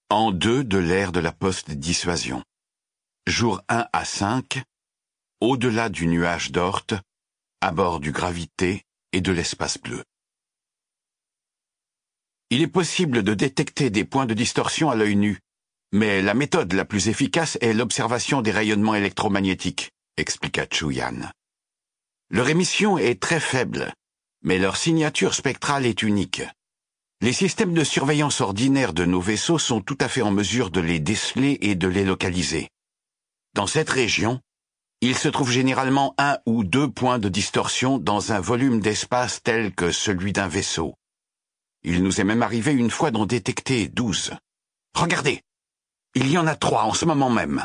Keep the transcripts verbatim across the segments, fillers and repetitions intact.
En deux de l'ère de la post-dissuasion. Jour un à cinq, au-delà du nuage d'Oort, à bord du Gravité et de l'espace bleu. Il est possible de détecter des points de distorsion à l'œil nu, mais la méthode la plus efficace est l'observation des rayonnements électromagnétiques, expliqua Chu-Yan. Leur émission est très faible, mais leur signature spectrale est unique. Les systèmes de surveillance ordinaires de nos vaisseaux sont tout à fait en mesure de les déceler et de les localiser. Dans cette région, il se trouve généralement un ou deux points de distorsion dans un volume d'espace tel que celui d'un vaisseau. Il nous est même arrivé une fois d'en détecter douze. Regardez! Il y en a trois en ce moment même.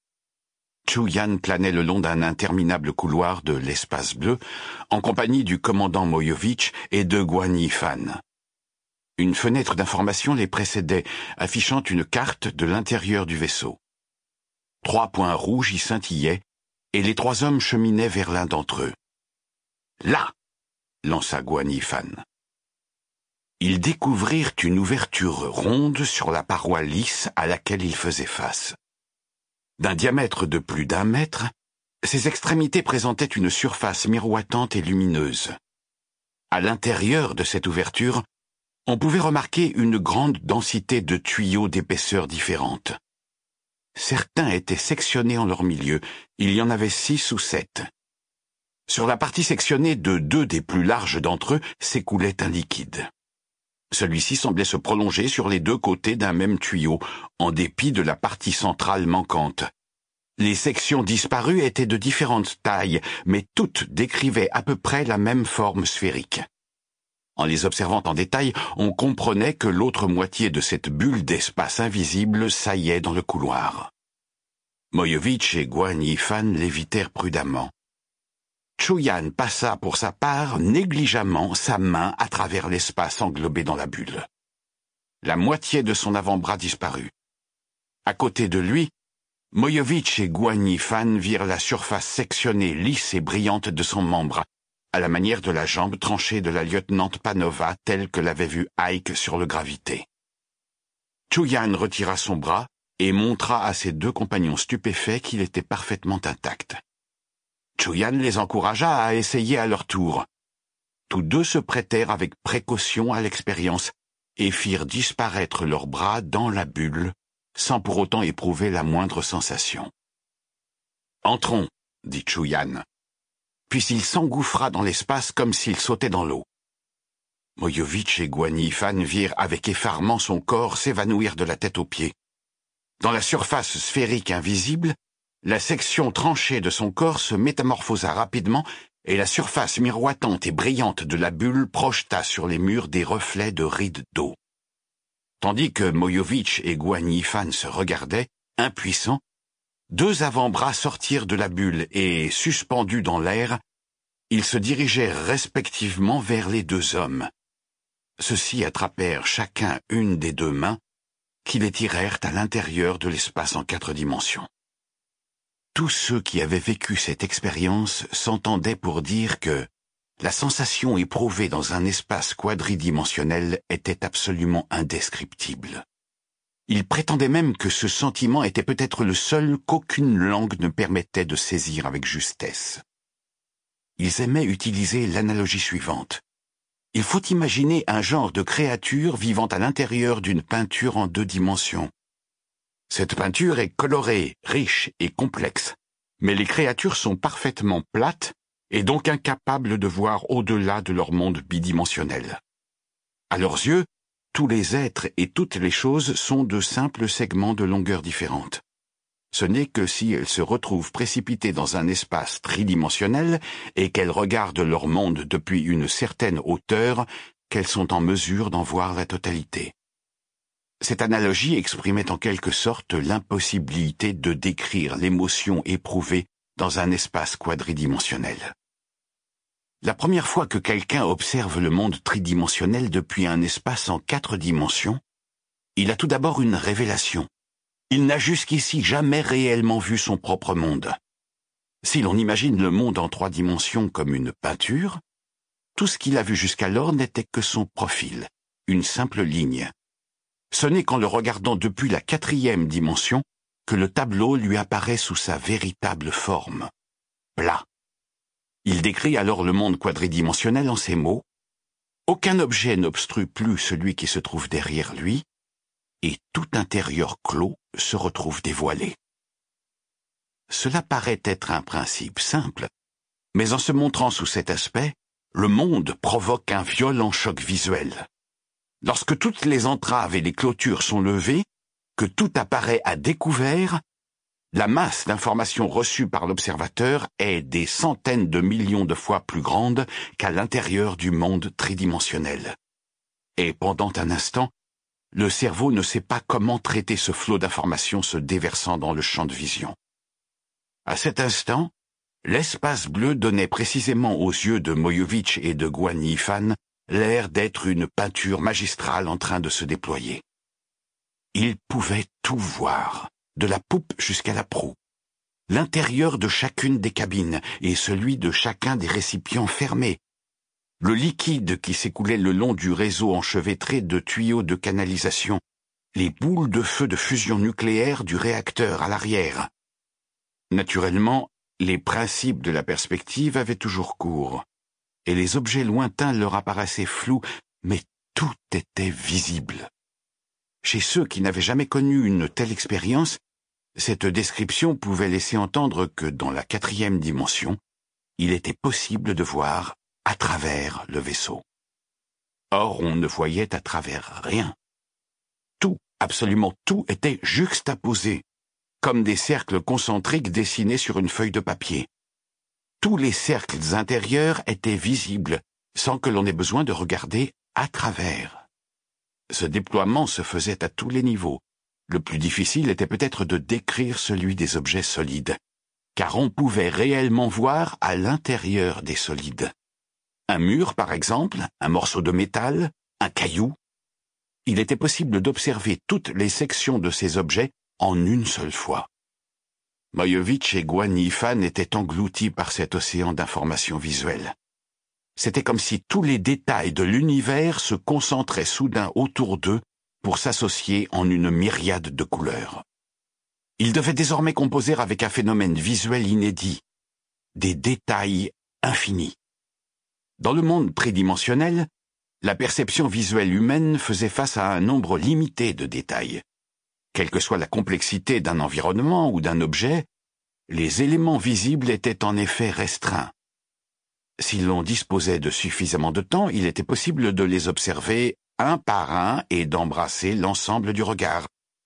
Chu-Yan planait le long d'un interminable couloir de l'espace bleu, en compagnie du commandant Moyovitch et de Guan Yifan. Une fenêtre d'information les précédait, affichant une carte de l'intérieur du vaisseau. Trois points rouges y scintillaient, et les trois hommes cheminaient vers l'un d'entre eux. « Là !» lança Guan Yifan. Ils découvrirent une ouverture ronde sur la paroi lisse à laquelle ils faisaient face. D'un diamètre de plus d'un mètre, ses extrémités présentaient une surface miroitante et lumineuse. À l'intérieur de cette ouverture, on pouvait remarquer une grande densité de tuyaux d'épaisseurs différentes. Certains étaient sectionnés en leur milieu, il y en avait six ou sept. Sur la partie sectionnée de deux des plus larges d'entre eux s'écoulait un liquide. Celui-ci semblait se prolonger sur les deux côtés d'un même tuyau, en dépit de la partie centrale manquante. Les sections disparues étaient de différentes tailles, mais toutes décrivaient à peu près la même forme sphérique. En les observant en détail, on comprenait que l'autre moitié de cette bulle d'espace invisible saillait dans le couloir. Moyovitch et Guan Yifan l'évitèrent prudemment. Chu-Yan passa pour sa part négligemment sa main à travers l'espace englobé dans la bulle. La moitié de son avant-bras disparut. À côté de lui, Moyovitch et Guan Yifan virent la surface sectionnée lisse et brillante de son membre, à la manière de la jambe tranchée de la lieutenante Panova telle que l'avait vue Ike sur le Gravité. Chu-Yan retira son bras et montra à ses deux compagnons stupéfaits qu'il était parfaitement intact. Chu-Yan les encouragea à essayer à leur tour. Tous deux se prêtèrent avec précaution à l'expérience et firent disparaître leurs bras dans la bulle, sans pour autant éprouver la moindre sensation. « Entrons », dit Chu-Yan. Puis il s'engouffra dans l'espace comme s'il sautait dans l'eau. Moyovitch et Guan Yifan virent avec effarement son corps s'évanouir de la tête aux pieds. Dans la surface sphérique invisible, la section tranchée de son corps se métamorphosa rapidement et la surface miroitante et brillante de la bulle projeta sur les murs des reflets de rides d'eau. Tandis que Moyovitch et Guan Yifan se regardaient, impuissants, deux avant-bras sortirent de la bulle et, suspendus dans l'air, ils se dirigèrent respectivement vers les deux hommes. Ceux-ci attrapèrent chacun une des deux mains, qui les tirèrent à l'intérieur de l'espace en quatre dimensions. Tous ceux qui avaient vécu cette expérience s'entendaient pour dire que la sensation éprouvée dans un espace quadridimensionnel était absolument indescriptible. Ils prétendaient même que ce sentiment était peut-être le seul qu'aucune langue ne permettait de saisir avec justesse. Ils aimaient utiliser l'analogie suivante. Il faut imaginer un genre de créature vivant à l'intérieur d'une peinture en deux dimensions. Cette peinture est colorée, riche et complexe, mais les créatures sont parfaitement plates et donc incapables de voir au-delà de leur monde bidimensionnel. À leurs yeux, tous les êtres et toutes les choses sont de simples segments de longueur différentes. Ce n'est que si elles se retrouvent précipitées dans un espace tridimensionnel et qu'elles regardent leur monde depuis une certaine hauteur qu'elles sont en mesure d'en voir la totalité. Cette analogie exprimait en quelque sorte l'impossibilité de décrire l'émotion éprouvée dans un espace quadridimensionnel. La première fois que quelqu'un observe le monde tridimensionnel depuis un espace en quatre dimensions, il a tout d'abord une révélation. Il n'a jusqu'ici jamais réellement vu son propre monde. Si l'on imagine le monde en trois dimensions comme une peinture, tout ce qu'il a vu jusqu'alors n'était que son profil, une simple ligne. Ce n'est qu'en le regardant depuis la quatrième dimension que le tableau lui apparaît sous sa véritable forme, plat. Il décrit alors le monde quadridimensionnel en ces mots: aucun objet n'obstrue plus celui qui se trouve derrière lui, et tout intérieur clos se retrouve dévoilé. Cela paraît être un principe simple, mais en se montrant sous cet aspect, le monde provoque un violent choc visuel. Lorsque toutes les entraves et les clôtures sont levées, que tout apparaît à découvert, la masse d'informations reçues par l'observateur est des centaines de millions de fois plus grande qu'à l'intérieur du monde tridimensionnel. Et pendant un instant, le cerveau ne sait pas comment traiter ce flot d'informations se déversant dans le champ de vision. À cet instant, l'espace bleu donnait précisément aux yeux de Moyovich et de Guan Yifan l'air d'être une peinture magistrale en train de se déployer. Ils pouvaient tout voir, de la poupe jusqu'à la proue, l'intérieur de chacune des cabines et celui de chacun des récipients fermés, le liquide qui s'écoulait le long du réseau enchevêtré de tuyaux de canalisation, les boules de feu de fusion nucléaire du réacteur à l'arrière. Naturellement, les principes de la perspective avaient toujours cours, et les objets lointains leur apparaissaient flous, mais tout était visible. Chez ceux qui n'avaient jamais connu une telle expérience, cette description pouvait laisser entendre que dans la quatrième dimension, il était possible de voir à travers le vaisseau. Or, on ne voyait à travers rien. Tout, absolument tout, était juxtaposé, comme des cercles concentriques dessinés sur une feuille de papier. Tous les cercles intérieurs étaient visibles, sans que l'on ait besoin de regarder à travers. Ce déploiement se faisait à tous les niveaux. Le plus difficile était peut-être de décrire celui des objets solides, car on pouvait réellement voir à l'intérieur des solides. Un mur, par exemple, un morceau de métal, un caillou. Il était possible d'observer toutes les sections de ces objets en une seule fois. Moyovich et Guan Yifan étaient engloutis par cet océan d'informations visuelles. C'était comme si tous les détails de l'univers se concentraient soudain autour d'eux pour s'associer en une myriade de couleurs. Ils devaient désormais composer avec un phénomène visuel inédit, des détails infinis. Dans le monde tridimensionnel, la perception visuelle humaine faisait face à un nombre limité de détails. Quelle que soit la complexité d'un environnement ou d'un objet, les éléments visibles étaient en effet restreints. Si l'on disposait de suffisamment de temps, il était possible de les observer un par un et d'embrasser l'ensemble du regard.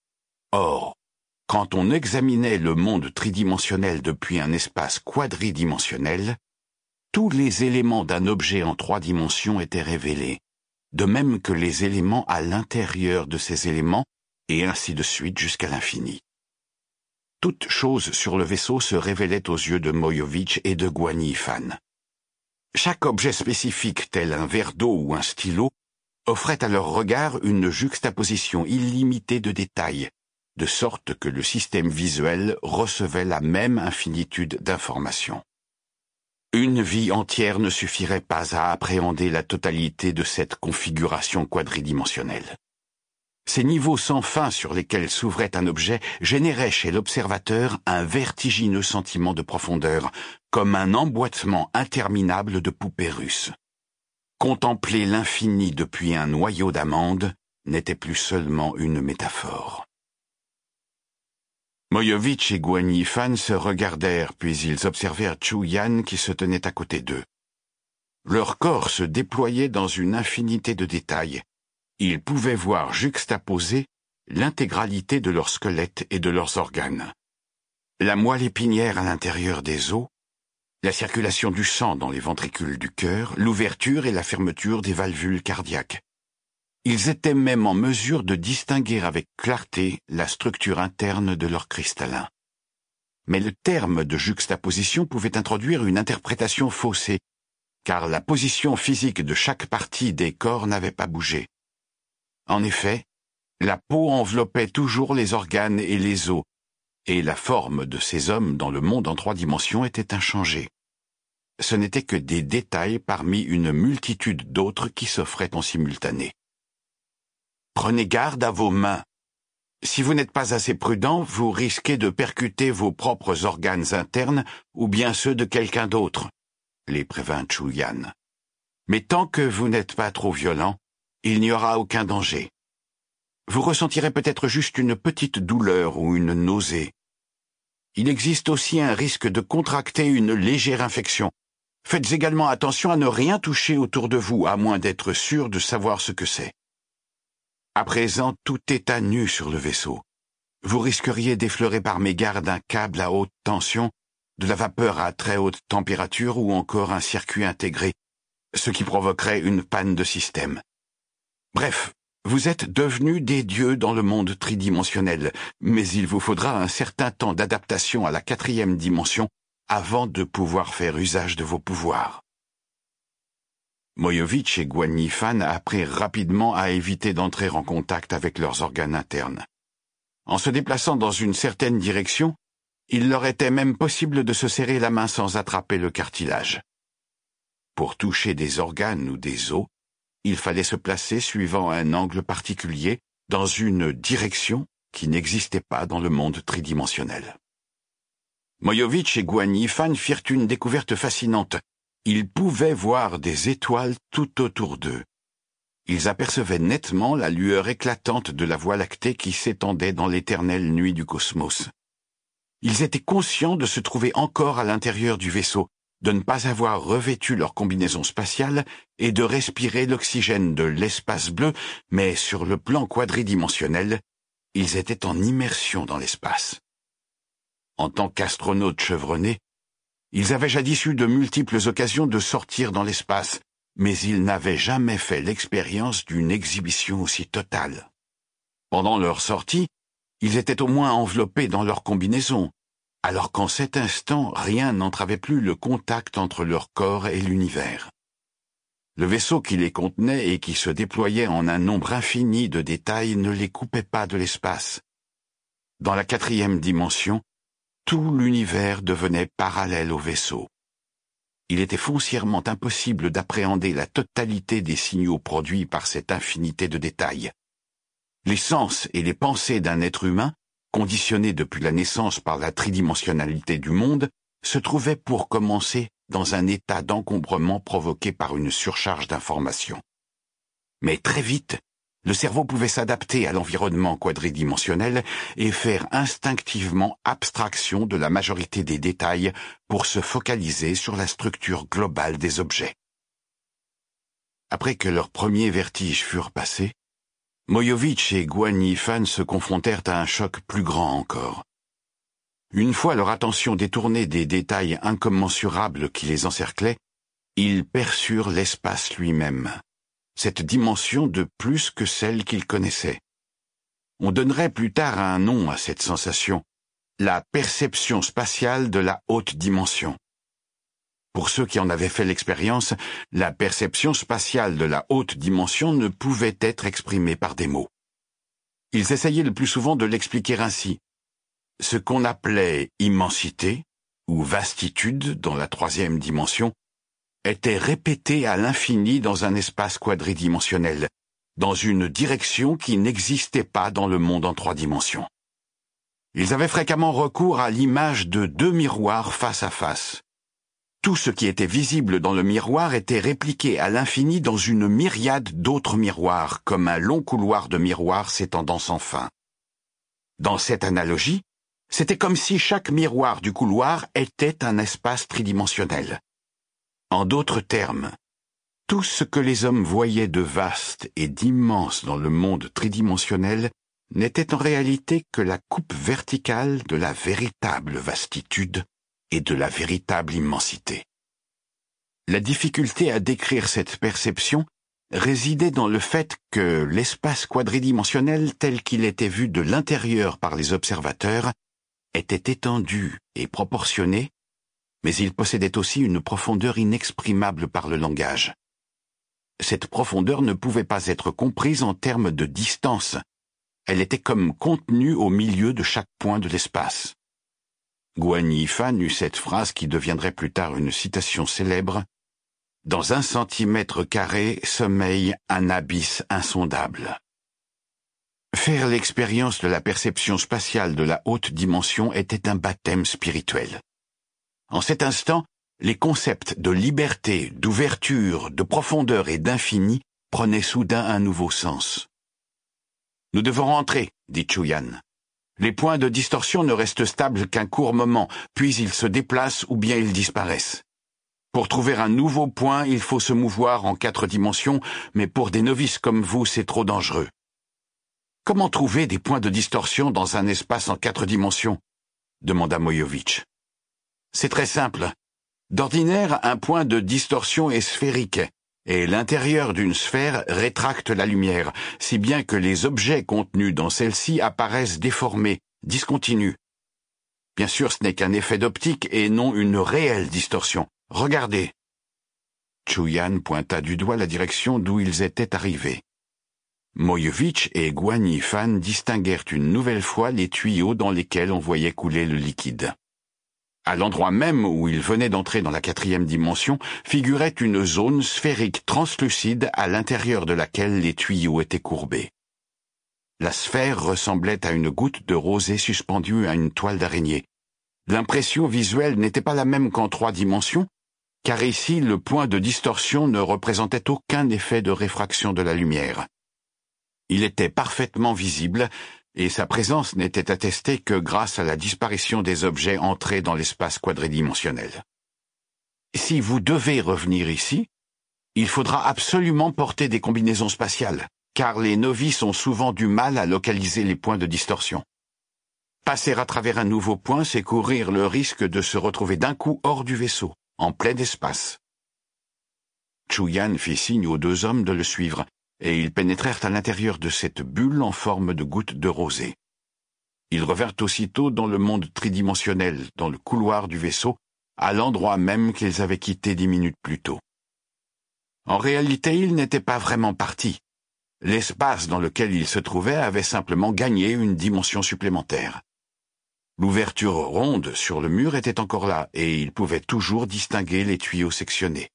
Or, quand on examinait le monde tridimensionnel depuis un espace quadridimensionnel, tous les éléments d'un objet en trois dimensions étaient révélés, de même que les éléments à l'intérieur de ces éléments, et ainsi de suite jusqu'à l'infini. Toute chose sur le vaisseau se révélait aux yeux de Moyovich et de Guan Yifan. Chaque objet spécifique, tel un verre d'eau ou un stylo, offrait à leur regard une juxtaposition illimitée de détails, de sorte que le système visuel recevait la même infinitude d'informations. Une vie entière ne suffirait pas à appréhender la totalité de cette configuration quadridimensionnelle. Ces niveaux sans fin sur lesquels s'ouvrait un objet généraient chez l'observateur un vertigineux sentiment de profondeur, comme un emboîtement interminable de poupées russes. Contempler l'infini depuis un noyau d'amande n'était plus seulement une métaphore. Moyovich et Guan Yifan se regardèrent, puis ils observèrent Chu-Yan qui se tenait à côté d'eux. Leur corps se déployait dans une infinité de détails. Ils pouvaient voir juxtaposer l'intégralité de leur squelette et de leurs organes. La moelle épinière à l'intérieur des os, la circulation du sang dans les ventricules du cœur, l'ouverture et la fermeture des valvules cardiaques. Ils étaient même en mesure de distinguer avec clarté la structure interne de leur cristallin. Mais le terme de juxtaposition pouvait introduire une interprétation faussée, car la position physique de chaque partie des corps n'avait pas bougé. En effet, la peau enveloppait toujours les organes et les os, et la forme de ces hommes dans le monde en trois dimensions était inchangée. Ce n'étaient que des détails parmi une multitude d'autres qui s'offraient en simultané. Prenez garde à vos mains. Si vous n'êtes pas assez prudent, vous risquez de percuter vos propres organes internes ou bien ceux de quelqu'un d'autre, les prévint Chu-Yan. Mais tant que vous n'êtes pas trop violent, il n'y aura aucun danger. Vous ressentirez peut-être juste une petite douleur ou une nausée. Il existe aussi un risque de contracter une légère infection. Faites également attention à ne rien toucher autour de vous, à moins d'être sûr de savoir ce que c'est. À présent, tout est à nu sur le vaisseau. Vous risqueriez d'effleurer par mégarde un câble à haute tension, de la vapeur à très haute température ou encore un circuit intégré, ce qui provoquerait une panne de système. Bref, vous êtes devenus des dieux dans le monde tridimensionnel, mais il vous faudra un certain temps d'adaptation à la quatrième dimension avant de pouvoir faire usage de vos pouvoirs. Moyovitch et Guan Yifan apprirent rapidement à éviter d'entrer en contact avec leurs organes internes. En se déplaçant dans une certaine direction, il leur était même possible de se serrer la main sans attraper le cartilage. Pour toucher des organes ou des os, il fallait se placer suivant un angle particulier dans une direction qui n'existait pas dans le monde tridimensionnel. Moyovitch et Guan Yifan firent une découverte fascinante. Ils pouvaient voir des étoiles tout autour d'eux. Ils apercevaient nettement la lueur éclatante de la Voie lactée qui s'étendait dans l'éternelle nuit du cosmos. Ils étaient conscients de se trouver encore à l'intérieur du vaisseau, de ne pas avoir revêtu leur combinaison spatiale et de respirer l'oxygène de l'espace bleu, mais sur le plan quadridimensionnel, ils étaient en immersion dans l'espace. En tant qu'astronautes chevronnés, ils avaient jadis eu de multiples occasions de sortir dans l'espace, mais ils n'avaient jamais fait l'expérience d'une exhibition aussi totale. Pendant leur sortie, ils étaient au moins enveloppés dans leur combinaison, alors qu'en cet instant, rien n'entravait plus le contact entre leur corps et l'univers. Le vaisseau qui les contenait et qui se déployait en un nombre infini de détails ne les coupait pas de l'espace. Dans la quatrième dimension, tout l'univers devenait parallèle au vaisseau. Il était foncièrement impossible d'appréhender la totalité des signaux produits par cette infinité de détails. Les sens et les pensées d'un être humain, conditionnés depuis la naissance par la tridimensionnalité du monde, se trouvaient pour commencer dans un état d'encombrement provoqué par une surcharge d'informations. Mais très vite, le cerveau pouvait s'adapter à l'environnement quadridimensionnel et faire instinctivement abstraction de la majorité des détails pour se focaliser sur la structure globale des objets. Après que leurs premiers vertiges furent passés, Moyovitch et Guan Yifan se confrontèrent à un choc plus grand encore. Une fois leur attention détournée des détails incommensurables qui les encerclaient, ils perçurent l'espace lui-même, cette dimension de plus que celle qu'ils connaissaient. On donnerait plus tard un nom à cette sensation, la perception spatiale de la haute dimension. Pour ceux qui en avaient fait l'expérience, la perception spatiale de la haute dimension ne pouvait être exprimée par des mots. Ils essayaient le plus souvent de l'expliquer ainsi. Ce qu'on appelait immensité, ou vastitude dans la troisième dimension, était répété à l'infini dans un espace quadridimensionnel, dans une direction qui n'existait pas dans le monde en trois dimensions. Ils avaient fréquemment recours à l'image de deux miroirs face à face. Tout ce qui était visible dans le miroir était répliqué à l'infini dans une myriade d'autres miroirs, comme un long couloir de miroirs s'étendant sans fin. Dans cette analogie, c'était comme si chaque miroir du couloir était un espace tridimensionnel. En d'autres termes, tout ce que les hommes voyaient de vaste et d'immense dans le monde tridimensionnel n'était en réalité que la coupe verticale de la véritable vastitude et de la véritable immensité. La difficulté à décrire cette perception résidait dans le fait que l'espace quadridimensionnel tel qu'il était vu de l'intérieur par les observateurs était étendu et proportionné, mais il possédait aussi une profondeur inexprimable par le langage. Cette profondeur ne pouvait pas être comprise en termes de distance. Elle était comme contenue au milieu de chaque point de l'espace. Guan Yifan eut cette phrase qui deviendrait plus tard une citation célèbre. « Dans un centimètre carré sommeille un abysse insondable. » Faire l'expérience de la perception spatiale de la haute dimension était un baptême spirituel. En cet instant, les concepts de liberté, d'ouverture, de profondeur et d'infini prenaient soudain un nouveau sens. « Nous devons rentrer, dit Chuyan. Les points de distorsion ne restent stables qu'un court moment, puis ils se déplacent ou bien ils disparaissent. Pour trouver un nouveau point, il faut se mouvoir en quatre dimensions, mais pour des novices comme vous, c'est trop dangereux. Comment trouver des points de distorsion dans un espace en quatre dimensions ? Demanda Moyovitch. C'est très simple. D'ordinaire, un point de distorsion est sphérique, et l'intérieur d'une sphère rétracte la lumière, si bien que les objets contenus dans celle-ci apparaissent déformés, discontinus. Bien sûr, ce n'est qu'un effet d'optique et non une réelle distorsion. Regardez. Chuyan pointa du doigt la direction d'où ils étaient arrivés. Moyovitch et Guan Yifan distinguèrent une nouvelle fois les tuyaux dans lesquels on voyait couler le liquide. À l'endroit même où ils venaient d'entrer dans la quatrième dimension, figurait une zone sphérique translucide à l'intérieur de laquelle les tuyaux étaient courbés. La sphère ressemblait à une goutte de rosée suspendue à une toile d'araignée. L'impression visuelle n'était pas la même qu'en trois dimensions, car ici le point de distorsion ne représentait aucun effet de réfraction de la lumière. Il était parfaitement visible, et sa présence n'était attestée que grâce à la disparition des objets entrés dans l'espace quadridimensionnel. Si vous devez revenir ici, il faudra absolument porter des combinaisons spatiales, car les novices ont souvent du mal à localiser les points de distorsion. Passer à travers un nouveau point, c'est courir le risque de se retrouver d'un coup hors du vaisseau, en plein espace. Chuyan fit signe aux deux hommes de le suivre, et ils pénétrèrent à l'intérieur de cette bulle en forme de goutte de rosée. Ils revinrent aussitôt dans le monde tridimensionnel, dans le couloir du vaisseau, à l'endroit même qu'ils avaient quitté dix minutes plus tôt. En réalité, ils n'étaient pas vraiment partis. L'espace dans lequel ils se trouvaient avait simplement gagné une dimension supplémentaire. L'ouverture ronde sur le mur était encore là, et ils pouvaient toujours distinguer les tuyaux sectionnés.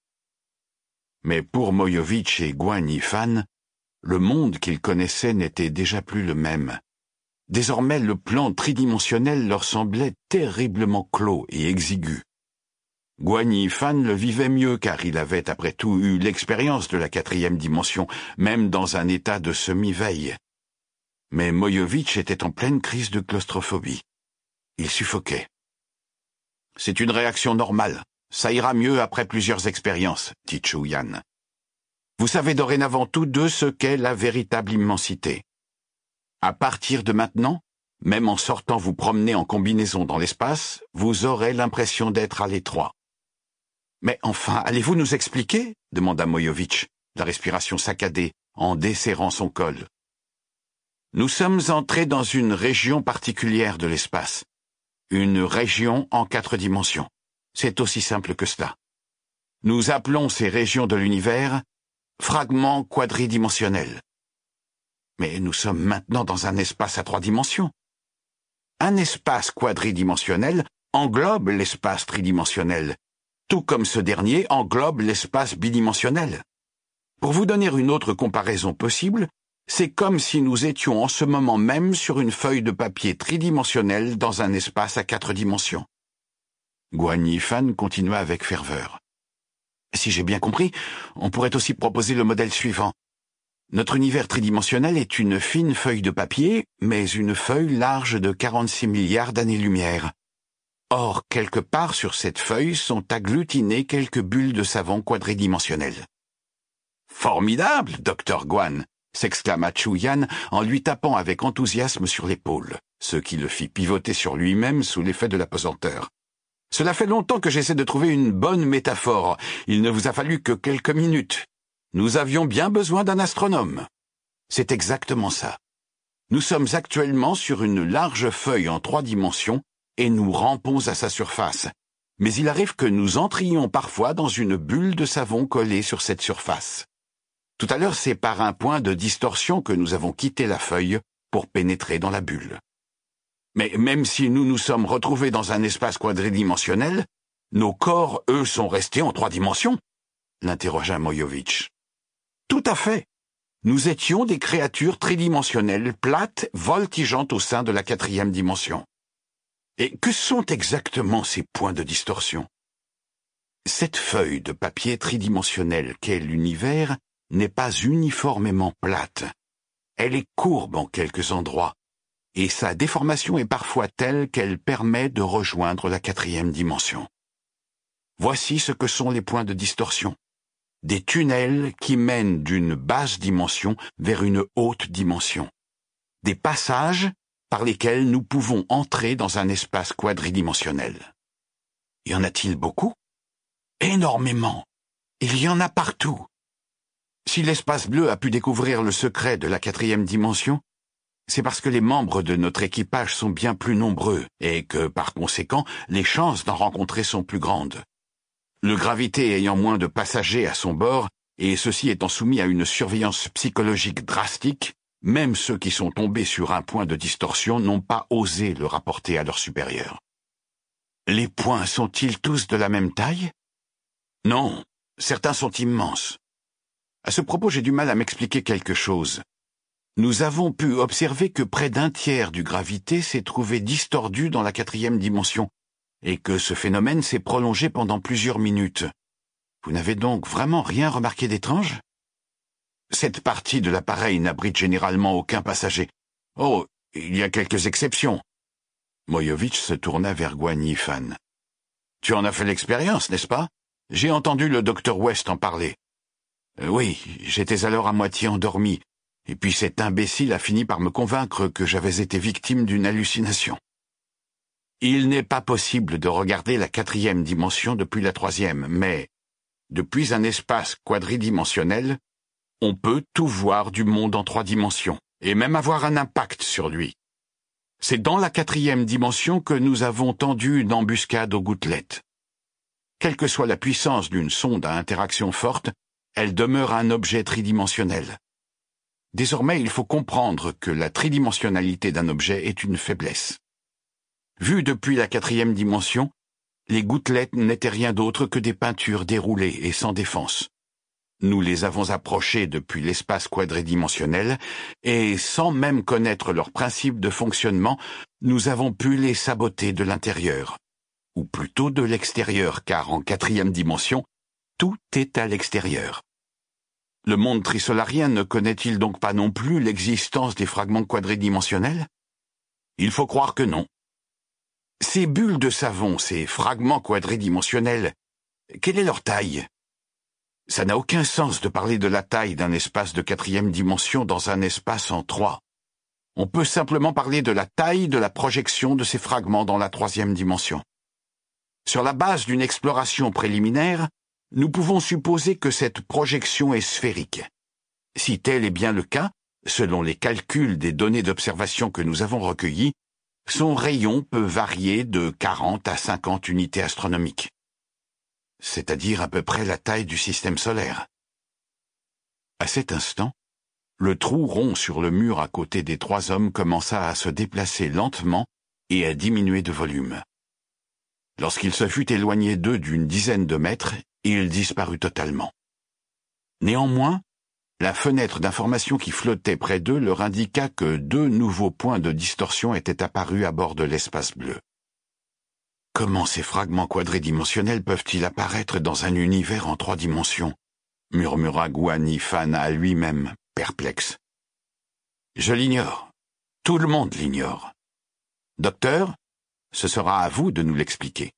Mais pour Moyovitch et Guan Yifan, le monde qu'ils connaissaient n'était déjà plus le même. Désormais, le plan tridimensionnel leur semblait terriblement clos et exigu. Guan Yifan le vivait mieux car il avait après tout eu l'expérience de la quatrième dimension, même dans un état de semi-veille. Mais Moyovitch était en pleine crise de claustrophobie. Il suffoquait. « C'est une réaction normale. Ça ira mieux après plusieurs expériences, dit Chuyan. Vous savez dorénavant tous deux ce qu'est la véritable immensité. À partir de maintenant, même en sortant vous promener en combinaison dans l'espace, vous aurez l'impression d'être à l'étroit. Mais enfin, allez-vous nous expliquer ? Demanda Moyovitch, la respiration saccadée, en desserrant son col. Nous sommes entrés dans une région particulière de l'espace. Une région en quatre dimensions. C'est aussi simple que cela. Nous appelons ces régions de l'univers fragments quadridimensionnels. Mais nous sommes maintenant dans un espace à trois dimensions. Un espace quadridimensionnel englobe l'espace tridimensionnel, tout comme ce dernier englobe l'espace bidimensionnel. Pour vous donner une autre comparaison possible, c'est comme si nous étions en ce moment même sur une feuille de papier tridimensionnelle dans un espace à quatre dimensions. Guan Yifan continua avec ferveur. Si j'ai bien compris, on pourrait aussi proposer le modèle suivant. Notre univers tridimensionnel est une fine feuille de papier, mais une feuille large de quarante-six milliards d'années-lumière. Or, quelque part sur cette feuille sont agglutinées quelques bulles de savon quadridimensionnelles. « Formidable, docteur Guan !» s'exclama Chuyan en lui tapant avec enthousiasme sur l'épaule, ce qui le fit pivoter sur lui-même sous l'effet de l'apesanteur. « Cela fait longtemps que j'essaie de trouver une bonne métaphore. Il ne vous a fallu que quelques minutes. Nous avions bien besoin d'un astronome. » C'est exactement ça. Nous sommes actuellement sur une large feuille en trois dimensions et nous rampons à sa surface. Mais il arrive que nous entrions parfois dans une bulle de savon collée sur cette surface. Tout à l'heure, c'est par un point de distorsion que nous avons quitté la feuille pour pénétrer dans la bulle. Mais même si nous nous sommes retrouvés dans un espace quadridimensionnel, nos corps, eux, sont restés en trois dimensions, l'interrogea Moyovitch. Tout à fait. Nous étions des créatures tridimensionnelles, plates, voltigeantes au sein de la quatrième dimension. Et que sont exactement ces points de distorsion? Cette feuille de papier tridimensionnel qu'est l'univers n'est pas uniformément plate. Elle est courbe en quelques endroits, et sa déformation est parfois telle qu'elle permet de rejoindre la quatrième dimension. Voici ce que sont les points de distorsion. Des tunnels qui mènent d'une basse dimension vers une haute dimension. Des passages par lesquels nous pouvons entrer dans un espace quadridimensionnel. Y en a-t-il beaucoup? Énormément. Il y en a partout. Si l'espace bleu a pu découvrir le secret de la quatrième dimension, c'est parce que les membres de notre équipage sont bien plus nombreux et que, par conséquent, les chances d'en rencontrer sont plus grandes. Le Gravité ayant moins de passagers à son bord, et ceux-ci étant soumis à une surveillance psychologique drastique, même ceux qui sont tombés sur un point de distorsion n'ont pas osé le rapporter à leurs supérieurs. Les points sont-ils tous de la même taille? Non, certains sont immenses. À ce propos, j'ai du mal à m'expliquer quelque chose. Nous avons pu observer que près d'un tiers du Gravité s'est trouvé distordu dans la quatrième dimension, et que ce phénomène s'est prolongé pendant plusieurs minutes. Vous n'avez donc vraiment rien remarqué d'étrange? Cette partie de l'appareil n'abrite généralement aucun passager. Oh, il y a quelques exceptions. Moyovitch se tourna vers Guan Yifan. Tu en as fait l'expérience, n'est-ce pas? J'ai entendu le docteur West en parler. Euh, oui, j'étais alors à moitié endormi, et puis cet imbécile a fini par me convaincre que j'avais été victime d'une hallucination. Il n'est pas possible de regarder la quatrième dimension depuis la troisième, mais, depuis un espace quadridimensionnel, on peut tout voir du monde en trois dimensions, et même avoir un impact sur lui. C'est dans la quatrième dimension que nous avons tendu une embuscade aux gouttelettes. Quelle que soit la puissance d'une sonde à interaction forte, elle demeure un objet tridimensionnel. Désormais, il faut comprendre que la tridimensionnalité d'un objet est une faiblesse. Vu depuis la quatrième dimension, les gouttelettes n'étaient rien d'autre que des peintures déroulées et sans défense. Nous les avons approchées depuis l'espace quadridimensionnel, et sans même connaître leur principe de fonctionnement, nous avons pu les saboter de l'intérieur. Ou plutôt de l'extérieur, car en quatrième dimension, tout est à l'extérieur. Le monde trisolarien ne connaît-il donc pas non plus l'existence des fragments quadridimensionnels? Il faut croire que non. Ces bulles de savon, ces fragments quadridimensionnels, quelle est leur taille? Ça n'a aucun sens de parler de la taille d'un espace de quatrième dimension dans un espace en trois. On peut simplement parler de la taille de la projection de ces fragments dans la troisième dimension. Sur la base d'une exploration préliminaire, nous pouvons supposer que cette projection est sphérique. Si tel est bien le cas, selon les calculs des données d'observation que nous avons recueillies, son rayon peut varier de quarante à cinquante unités astronomiques, c'est-à-dire à peu près la taille du système solaire. À cet instant, le trou rond sur le mur à côté des trois hommes commença à se déplacer lentement et à diminuer de volume. Lorsqu'il se fut éloigné d'eux d'une dizaine de mètres, il disparut totalement. Néanmoins, la fenêtre d'information qui flottait près d'eux leur indiqua que deux nouveaux points de distorsion étaient apparus à bord de l'espace bleu. Comment ces fragments quadridimensionnels peuvent-ils apparaître dans un univers en trois dimensions? Murmura Guan Yifan à lui-même, perplexe. Je l'ignore. Tout le monde l'ignore. Docteur, ce sera à vous de nous l'expliquer.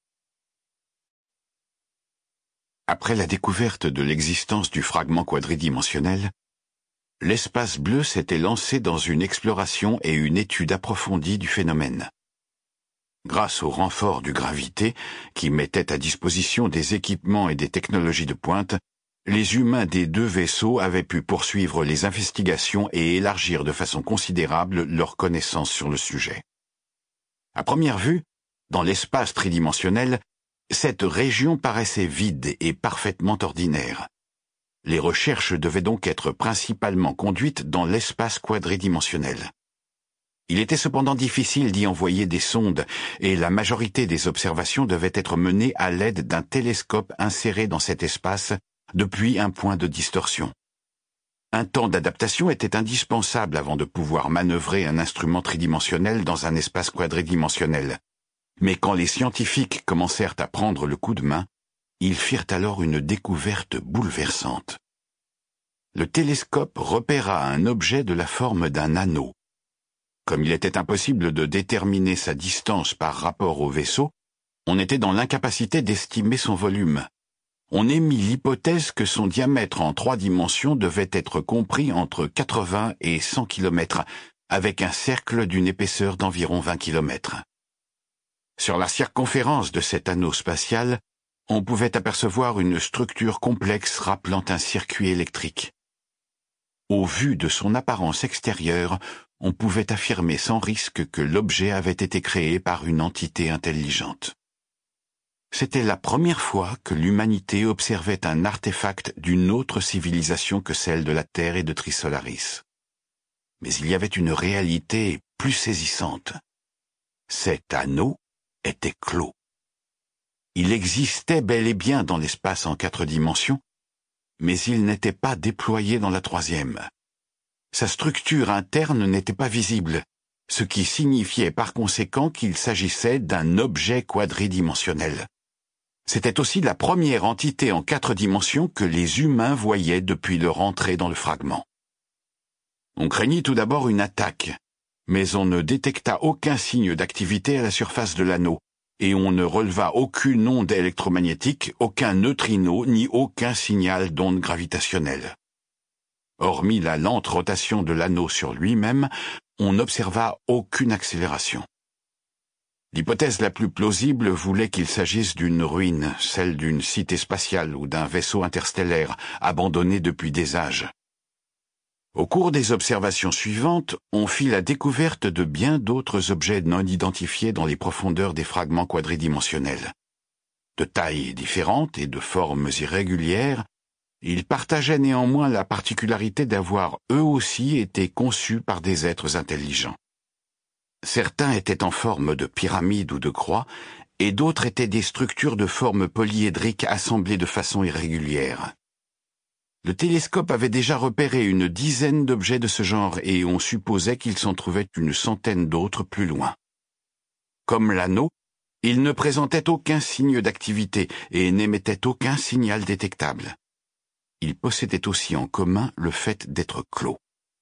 Après la découverte de l'existence du fragment quadridimensionnel, l'espace bleu s'était lancé dans une exploration et une étude approfondie du phénomène. Grâce au renfort du Gravité, qui mettait à disposition des équipements et des technologies de pointe, les humains des deux vaisseaux avaient pu poursuivre les investigations et élargir de façon considérable leurs connaissances sur le sujet. À première vue, dans l'espace tridimensionnel, cette région paraissait vide et parfaitement ordinaire. Les recherches devaient donc être principalement conduites dans l'espace quadridimensionnel. Il était cependant difficile d'y envoyer des sondes, et la majorité des observations devaient être menées à l'aide d'un télescope inséré dans cet espace depuis un point de distorsion. Un temps d'adaptation était indispensable avant de pouvoir manœuvrer un instrument tridimensionnel dans un espace quadridimensionnel. Mais quand les scientifiques commencèrent à prendre le coup de main, ils firent alors une découverte bouleversante. Le télescope repéra un objet de la forme d'un anneau. Comme il était impossible de déterminer sa distance par rapport au vaisseau, on était dans l'incapacité d'estimer son volume. On émit l'hypothèse que son diamètre en trois dimensions devait être compris entre quatre-vingts et cent kilomètres, avec un cercle d'une épaisseur d'environ vingt kilomètres. Sur la circonférence de cet anneau spatial, on pouvait apercevoir une structure complexe rappelant un circuit électrique. Au vu de son apparence extérieure, on pouvait affirmer sans risque que l'objet avait été créé par une entité intelligente. C'était la première fois que l'humanité observait un artefact d'une autre civilisation que celle de la Terre et de Trisolaris. Mais il y avait une réalité plus saisissante. Cet anneau était clos. Il existait bel et bien dans l'espace en quatre dimensions, mais il n'était pas déployé dans la troisième. Sa structure interne n'était pas visible, ce qui signifiait par conséquent qu'il s'agissait d'un objet quadridimensionnel. C'était aussi la première entité en quatre dimensions que les humains voyaient depuis leur entrée dans le fragment. On craignit tout d'abord une attaque, mais on ne détecta aucun signe d'activité à la surface de l'anneau, et on ne releva aucune onde électromagnétique, aucun neutrino, ni aucun signal d'onde gravitationnelle. Hormis la lente rotation de l'anneau sur lui-même, on n'observa aucune accélération. L'hypothèse la plus plausible voulait qu'il s'agisse d'une ruine, celle d'une cité spatiale ou d'un vaisseau interstellaire, abandonné depuis des âges. Au cours des observations suivantes, on fit la découverte de bien d'autres objets non identifiés dans les profondeurs des fragments quadridimensionnels. De tailles différentes et de formes irrégulières, ils partageaient néanmoins la particularité d'avoir eux aussi été conçus par des êtres intelligents. Certains étaient en forme de pyramide ou de croix, et d'autres étaient des structures de forme polyédrique assemblées de façon irrégulière. Le télescope avait déjà repéré une dizaine d'objets de ce genre et on supposait qu'il s'en trouvait une centaine d'autres plus loin. Comme l'anneau, il ne présentait aucun signe d'activité et n'émettait aucun signal détectable. Il possédait aussi en commun le fait d'être clos.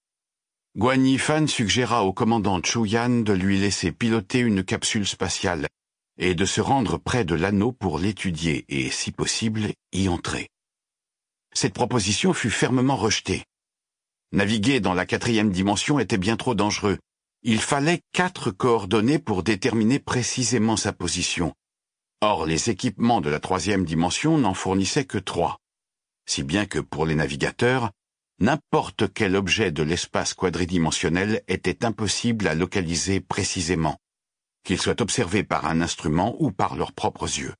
Guan Yifan suggéra au commandant Chuyan de lui laisser piloter une capsule spatiale et de se rendre près de l'anneau pour l'étudier et, si possible, y entrer. Cette proposition fut fermement rejetée. Naviguer dans la quatrième dimension était bien trop dangereux. Il fallait quatre coordonnées pour déterminer précisément sa position. Or, les équipements de la troisième dimension n'en fournissaient que trois. Si bien que pour les navigateurs, n'importe quel objet de l'espace quadridimensionnel était impossible à localiser précisément, qu'il soit observé par un instrument ou par leurs propres yeux.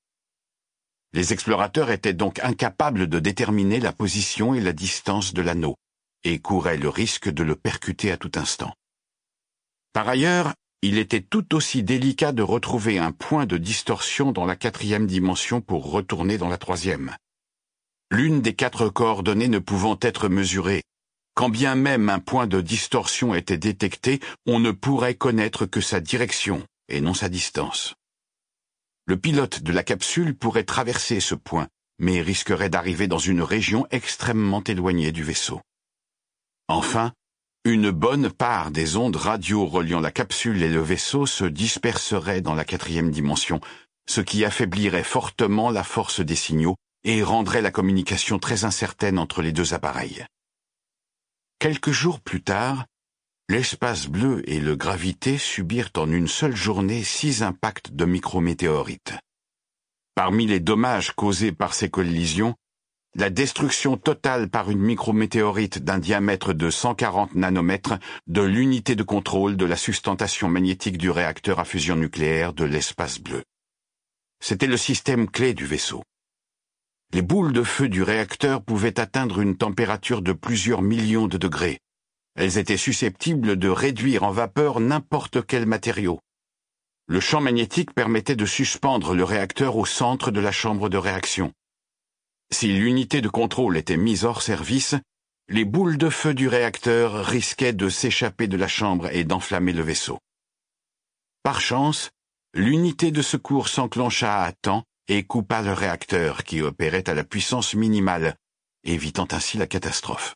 Les explorateurs étaient donc incapables de déterminer la position et la distance de l'anneau, et couraient le risque de le percuter à tout instant. Par ailleurs, il était tout aussi délicat de retrouver un point de distorsion dans la quatrième dimension pour retourner dans la troisième. L'une des quatre coordonnées ne pouvant être mesurée, quand bien même un point de distorsion était détecté, on ne pourrait connaître que sa direction et non sa distance. Le pilote de la capsule pourrait traverser ce point, mais risquerait d'arriver dans une région extrêmement éloignée du vaisseau. Enfin, une bonne part des ondes radio reliant la capsule et le vaisseau se disperserait dans la quatrième dimension, ce qui affaiblirait fortement la force des signaux et rendrait la communication très incertaine entre les deux appareils. Quelques jours plus tard, l'espace bleu et le gravité subirent en une seule journée six impacts de micrométéorites. Parmi les dommages causés par ces collisions, la destruction totale par une micrométéorite d'un diamètre de cent quarante nanomètres de l'unité de contrôle de la sustentation magnétique du réacteur à fusion nucléaire de l'espace bleu. C'était le système clé du vaisseau. Les boules de feu du réacteur pouvaient atteindre une température de plusieurs millions de degrés. Elles étaient susceptibles de réduire en vapeur n'importe quel matériau. Le champ magnétique permettait de suspendre le réacteur au centre de la chambre de réaction. Si l'unité de contrôle était mise hors service, Les boules de feu du réacteur risquaient de s'échapper de la chambre et d'enflammer le vaisseau. Par chance, l'unité de secours s'enclencha à temps et coupa le réacteur qui opérait à la puissance minimale, évitant ainsi la catastrophe.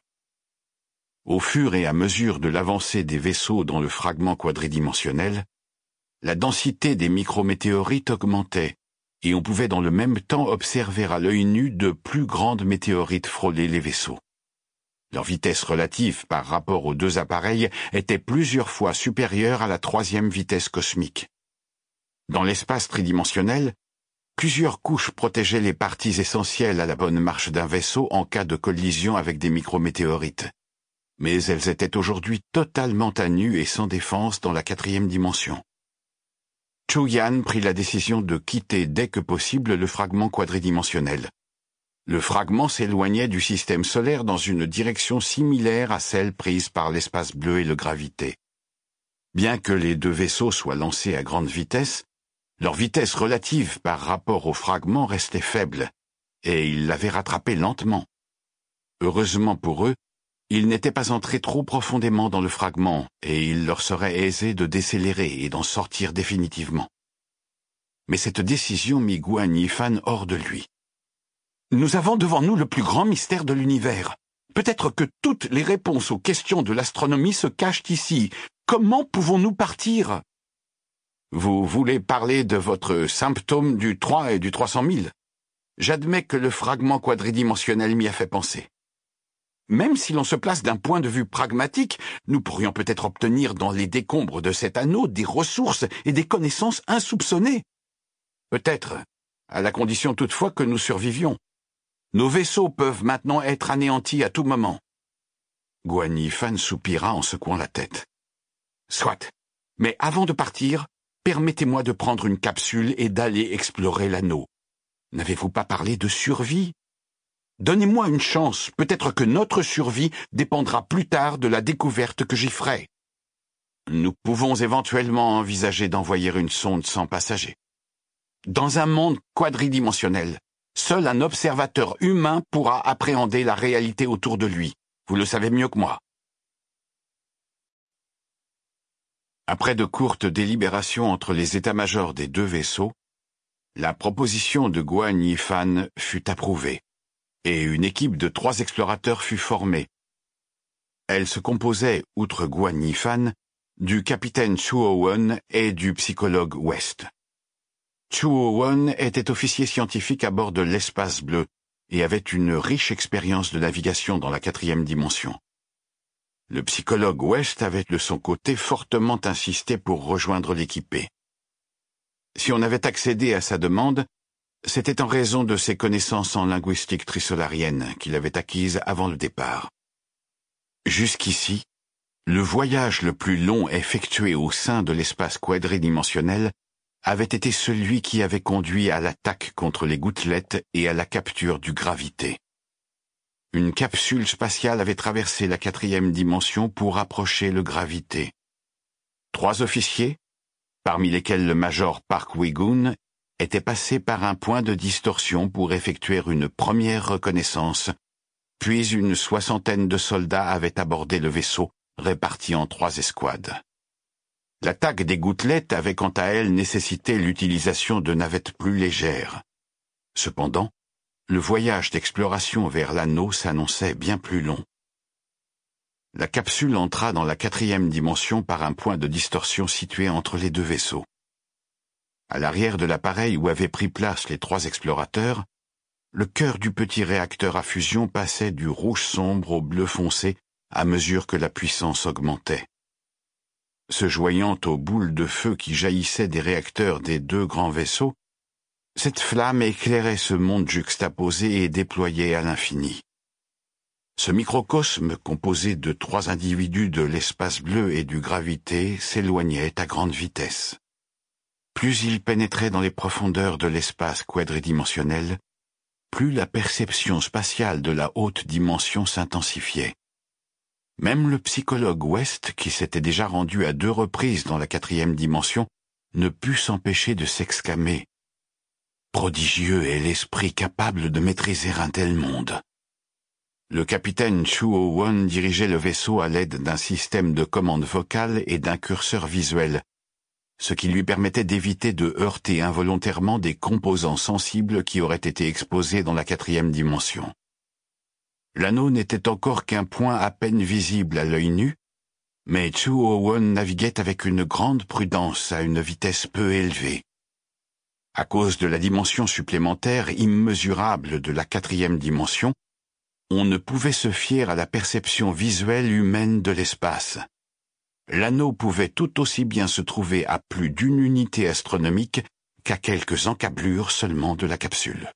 Au fur et à mesure de l'avancée des vaisseaux dans le fragment quadridimensionnel, la densité des micrométéorites augmentait, et on pouvait dans le même temps observer à l'œil nu de plus grandes météorites frôler les vaisseaux. Leur vitesse relative par rapport aux deux appareils était plusieurs fois supérieure à la troisième vitesse cosmique. Dans l'espace tridimensionnel, plusieurs couches protégeaient les parties essentielles à la bonne marche d'un vaisseau en cas de collision avec des micrométéorites. Mais elles étaient aujourd'hui totalement à nu et sans défense dans la quatrième dimension. Chu-Yan prit la décision de quitter dès que possible le fragment quadridimensionnel. Le fragment s'éloignait du système solaire dans une direction similaire à celle prise par l'espace bleu et le gravité. Bien que les deux vaisseaux soient lancés à grande vitesse, leur vitesse relative par rapport au fragment restait faible, et ils l'avaient rattrapé lentement. Heureusement pour eux, ils n'étaient pas entrés trop profondément dans le fragment, et il leur serait aisé de décélérer et d'en sortir définitivement. Mais cette décision mit Guan Yifan hors de lui. Nous avons devant nous le plus grand mystère de l'univers. Peut-être que toutes les réponses aux questions de l'astronomie se cachent ici. Comment pouvons-nous partir? Vous voulez parler de votre symptôme du trois et du trois cent mille? J'admets que le fragment quadridimensionnel m'y a fait penser. Même si l'on se place d'un point de vue pragmatique, nous pourrions peut-être obtenir dans les décombres de cet anneau des ressources et des connaissances insoupçonnées. Peut-être, à la condition toutefois que nous survivions. Nos vaisseaux peuvent maintenant être anéantis à tout moment. Guan Yifan soupira en secouant la tête. Soit, mais avant de partir, permettez-moi de prendre une capsule et d'aller explorer l'anneau. N'avez-vous pas parlé de survie? Donnez-moi une chance, peut-être que notre survie dépendra plus tard de la découverte que j'y ferai. Nous pouvons éventuellement envisager d'envoyer une sonde sans passagers. Dans un monde quadridimensionnel, seul un observateur humain pourra appréhender la réalité autour de lui. Vous le savez mieux que moi. Après de courtes délibérations entre les états-majors des deux vaisseaux, la proposition de Guan Yifan fut approuvée, et une équipe de trois explorateurs fut formée. Elle se composait, outre Guan Yifan, du capitaine Chuo-Won et du psychologue West. Chuo-Won était officier scientifique à bord de l'Espace Bleu et avait une riche expérience de navigation dans la quatrième dimension. Le psychologue West avait de son côté fortement insisté pour rejoindre l'équipée. Si on avait accédé à sa demande, c'était en raison de ses connaissances en linguistique trisolarienne qu'il avait acquises avant le départ. Jusqu'ici, le voyage le plus long effectué au sein de l'espace quadridimensionnel avait été celui qui avait conduit à l'attaque contre les gouttelettes et à la capture du gravité. Une capsule spatiale avait traversé la quatrième dimension pour approcher le gravité. Trois officiers, parmi lesquels le major Park Wigun, étaient passés par un point de distorsion pour effectuer une première reconnaissance, puis une soixantaine de soldats avaient abordé le vaisseau, répartis en trois escouades. L'attaque des gouttelettes avait quant à elle nécessité l'utilisation de navettes plus légères. Cependant, le voyage d'exploration vers l'anneau s'annonçait bien plus long. La capsule entra dans la quatrième dimension par un point de distorsion situé entre les deux vaisseaux. À l'arrière de l'appareil où avaient pris place les trois explorateurs, le cœur du petit réacteur à fusion passait du rouge sombre au bleu foncé à mesure que la puissance augmentait. Se joignant aux boules de feu qui jaillissaient des réacteurs des deux grands vaisseaux, cette flamme éclairait ce monde juxtaposé et déployé à l'infini. Ce microcosme, composé de trois individus de l'espace bleu et du gravité, s'éloignait à grande vitesse. Plus il pénétrait dans les profondeurs de l'espace quadridimensionnel, plus la perception spatiale de la haute dimension s'intensifiait. Même le psychologue West, qui s'était déjà rendu à deux reprises dans la quatrième dimension, ne put s'empêcher de s'exclamer. Prodigieux est l'esprit capable de maîtriser un tel monde. Le capitaine Chuo-won dirigeait le vaisseau à l'aide d'un système de commande vocale et d'un curseur visuel, ce qui lui permettait d'éviter de heurter involontairement des composants sensibles qui auraient été exposés dans la quatrième dimension. L'anneau n'était encore qu'un point à peine visible à l'œil nu, mais Chuo-won naviguait avec une grande prudence à une vitesse peu élevée. À cause de la dimension supplémentaire immesurable de la quatrième dimension, on ne pouvait se fier à la perception visuelle humaine de l'espace. L'anneau pouvait tout aussi bien se trouver à plus d'une unité astronomique qu'à quelques encablures seulement de la capsule.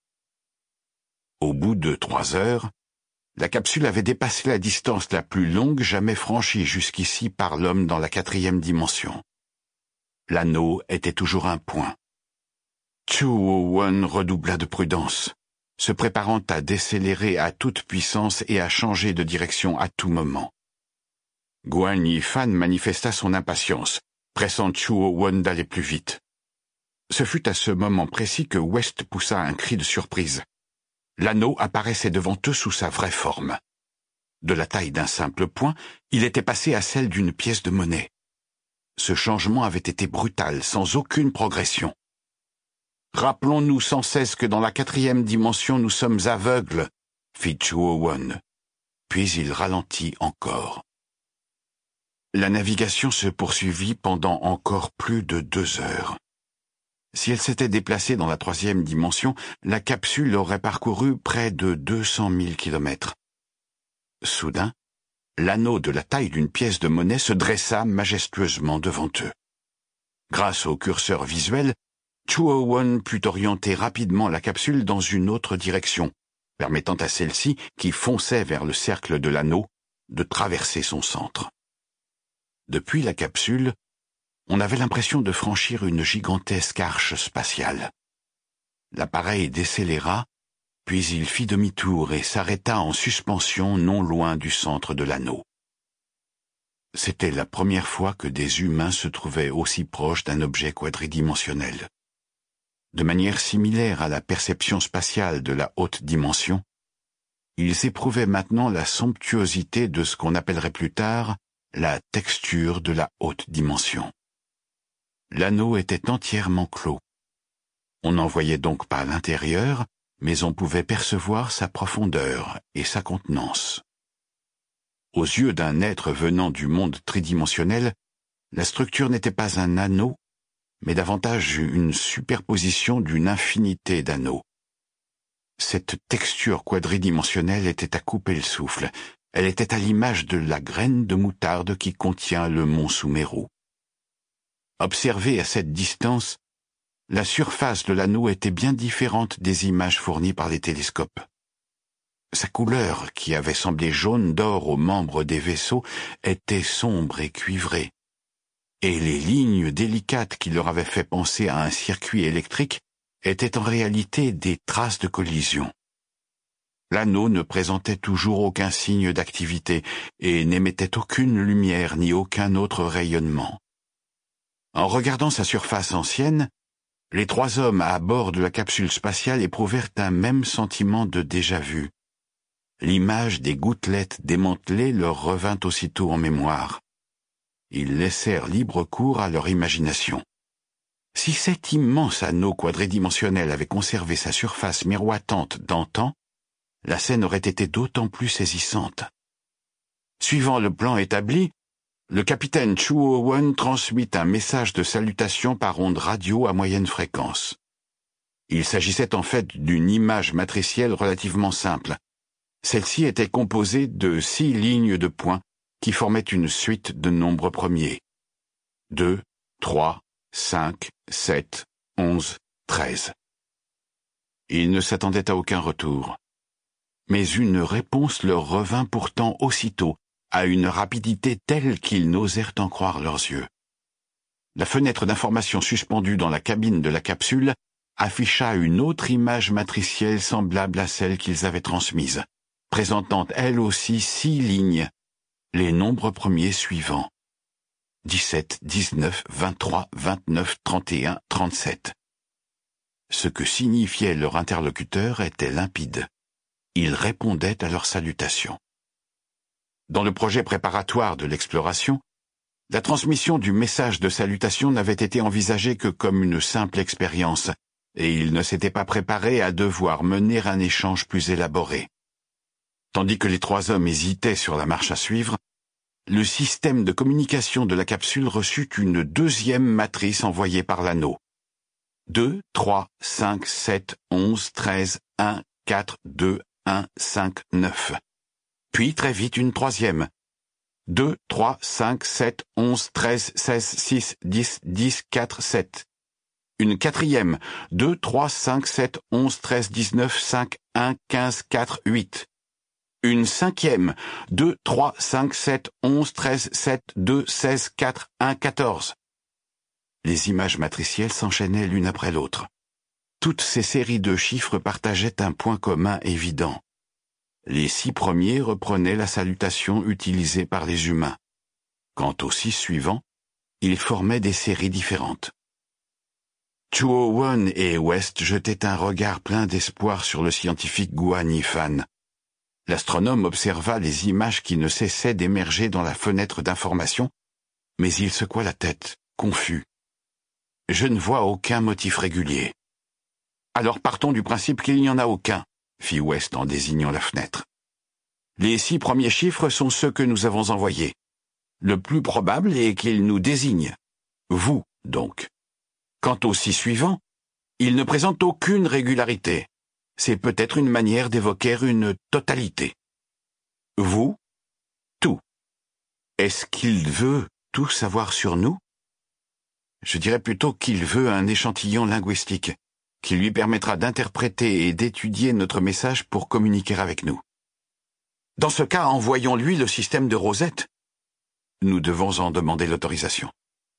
Au bout de trois heures, la capsule avait dépassé la distance la plus longue jamais franchie jusqu'ici par l'homme dans la quatrième dimension. L'anneau était toujours un point. Chuo-won redoubla de prudence, se préparant à décélérer à toute puissance et à changer de direction à tout moment. Guan Yifan manifesta son impatience, pressant Chuo-won d'aller plus vite. Ce fut à ce moment précis que West poussa un cri de surprise. L'anneau apparaissait devant eux sous sa vraie forme. De la taille d'un simple point, il était passé à celle d'une pièce de monnaie. Ce changement avait été brutal, sans aucune progression. Rappelons-nous sans cesse que dans la quatrième dimension nous sommes aveugles, fit Chuo-won. Puis il ralentit encore. La navigation se poursuivit pendant encore plus de deux heures. Si elle s'était déplacée dans la troisième dimension, la capsule aurait parcouru près de deux cent mille kilomètres. Soudain, l'anneau de la taille d'une pièce de monnaie se dressa majestueusement devant eux. Grâce au curseur visuel, Chuo-won put orienter rapidement la capsule dans une autre direction, permettant à celle-ci, qui fonçait vers le cercle de l'anneau, de traverser son centre. Depuis la capsule, on avait l'impression de franchir une gigantesque arche spatiale. L'appareil décéléra, puis il fit demi-tour et s'arrêta en suspension non loin du centre de l'anneau. C'était la première fois que des humains se trouvaient aussi proches d'un objet quadridimensionnel. De manière similaire à la perception spatiale de la haute dimension, ils éprouvaient maintenant la somptuosité de ce qu'on appellerait plus tard la texture de la haute dimension. L'anneau était entièrement clos. On n'en voyait donc pas l'intérieur, mais on pouvait percevoir sa profondeur et sa contenance. Aux yeux d'un être venant du monde tridimensionnel, la structure n'était pas un anneau, mais davantage une superposition d'une infinité d'anneaux. Cette texture quadridimensionnelle était à couper le souffle. Elle était à l'image de la graine de moutarde qui contient le mont Sumeru. Observée à cette distance, la surface de l'anneau était bien différente des images fournies par les télescopes. Sa couleur, qui avait semblé jaune d'or aux membres des vaisseaux, était sombre et cuivrée, et les lignes délicates qui leur avaient fait penser à un circuit électrique étaient en réalité des traces de collision. L'anneau ne présentait toujours aucun signe d'activité et n'émettait aucune lumière ni aucun autre rayonnement. En regardant sa surface ancienne, les trois hommes à bord de la capsule spatiale éprouvèrent un même sentiment de déjà-vu. L'image des gouttelettes démantelées leur revint aussitôt en mémoire. Ils laissèrent libre cours à leur imagination. Si cet immense anneau quadridimensionnel avait conservé sa surface miroitante d'antan, la scène aurait été d'autant plus saisissante. Suivant le plan établi, le capitaine Chuo-won transmit un message de salutation par onde radio à moyenne fréquence. Il s'agissait en fait d'une image matricielle relativement simple. Celle-ci était composée de six lignes de points qui formaient une suite de nombres premiers. deux, trois, cinq, sept, onze, treize. Ils ne s'attendaient à aucun retour. Mais une réponse leur revint pourtant aussitôt, à une rapidité telle qu'ils n'osèrent en croire leurs yeux. La fenêtre d'information suspendue dans la cabine de la capsule afficha une autre image matricielle semblable à celle qu'ils avaient transmise, présentant elle aussi six lignes, les nombres premiers suivants. dix-sept, dix-neuf, vingt-trois, vingt-neuf, trente et un, trente-sept. Ce que signifiait leur interlocuteur était limpide. Ils répondaient à leurs salutations. Dans le projet préparatoire de l'exploration, la transmission du message de salutation n'avait été envisagée que comme une simple expérience, et ils ne s'étaient pas préparés à devoir mener un échange plus élaboré. Tandis que les trois hommes hésitaient sur la marche à suivre, le système de communication de la capsule reçut une deuxième matrice envoyée par l'anneau. deux, trois, cinq, sept, onze, treize, un, quatre, deux, un, cinq, neuf. Puis très vite une troisième. deux, trois, cinq, sept, onze, treize, seize, six, dix, dix, quatre, sept. Une quatrième. deux, trois, cinq, sept, onze, treize, dix-neuf, cinq, un, quinze, quatre, huit. Une cinquième. deux, trois, cinq, sept, onze, treize, sept, deux, seize, quatre, un, quatorze. Les images matricielles s'enchaînaient l'une après l'autre. Toutes ces séries de chiffres partageaient un point commun évident. Les six premiers reprenaient la salutation utilisée par les humains. Quant aux six suivants, ils formaient des séries différentes. Chuo-Won et West jetaient un regard plein d'espoir sur le scientifique Guan Yifan. L'astronome observa les images qui ne cessaient d'émerger dans la fenêtre d'information, mais il secoua la tête, confus. « Je ne vois aucun motif régulier. »« Alors partons du principe qu'il n'y en a aucun, » fit West en désignant la fenêtre. « Les six premiers chiffres sont ceux que nous avons envoyés. Le plus probable est qu'ils nous désignent. Vous, donc. Quant aux six suivants, ils ne présentent aucune régularité. C'est peut-être une manière d'évoquer une totalité. Vous, tout. Est-ce qu'il veut tout savoir sur nous? Je dirais plutôt qu'il veut un échantillon linguistique, qui lui permettra d'interpréter et d'étudier notre message pour communiquer avec nous. Dans ce cas, envoyons-lui le système de Rosette. Nous devons en demander l'autorisation.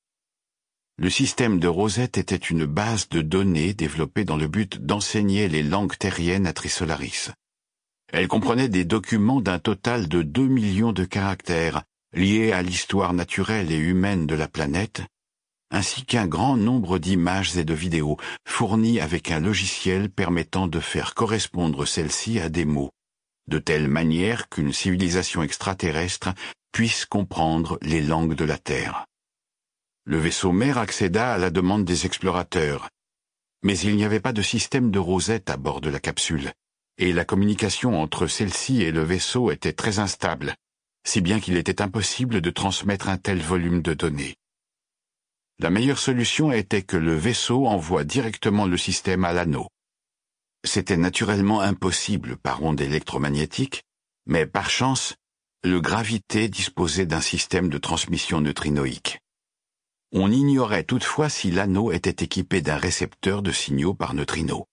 Le système de Rosette était une base de données développée dans le but d'enseigner les langues terriennes à Trisolaris. Elle comprenait des documents d'un total de deux millions de caractères liés à l'histoire naturelle et humaine de la planète, ainsi qu'un grand nombre d'images et de vidéos fournies avec un logiciel permettant de faire correspondre celles-ci à des mots, de telle manière qu'une civilisation extraterrestre puisse comprendre les langues de la Terre. Le vaisseau mère accéda à la demande des explorateurs, mais il n'y avait pas de système de Rosette à bord de la capsule, et la communication entre celle-ci et le vaisseau était très instable, si bien qu'il était impossible de transmettre un tel volume de données. La meilleure solution était que le vaisseau envoie directement le système à l'anneau. C'était naturellement impossible par onde électromagnétique, mais par chance, le Gravité disposait d'un système de transmission neutrinoïque. On ignorait toutefois si l'anneau était équipé d'un récepteur de signaux par neutrinos.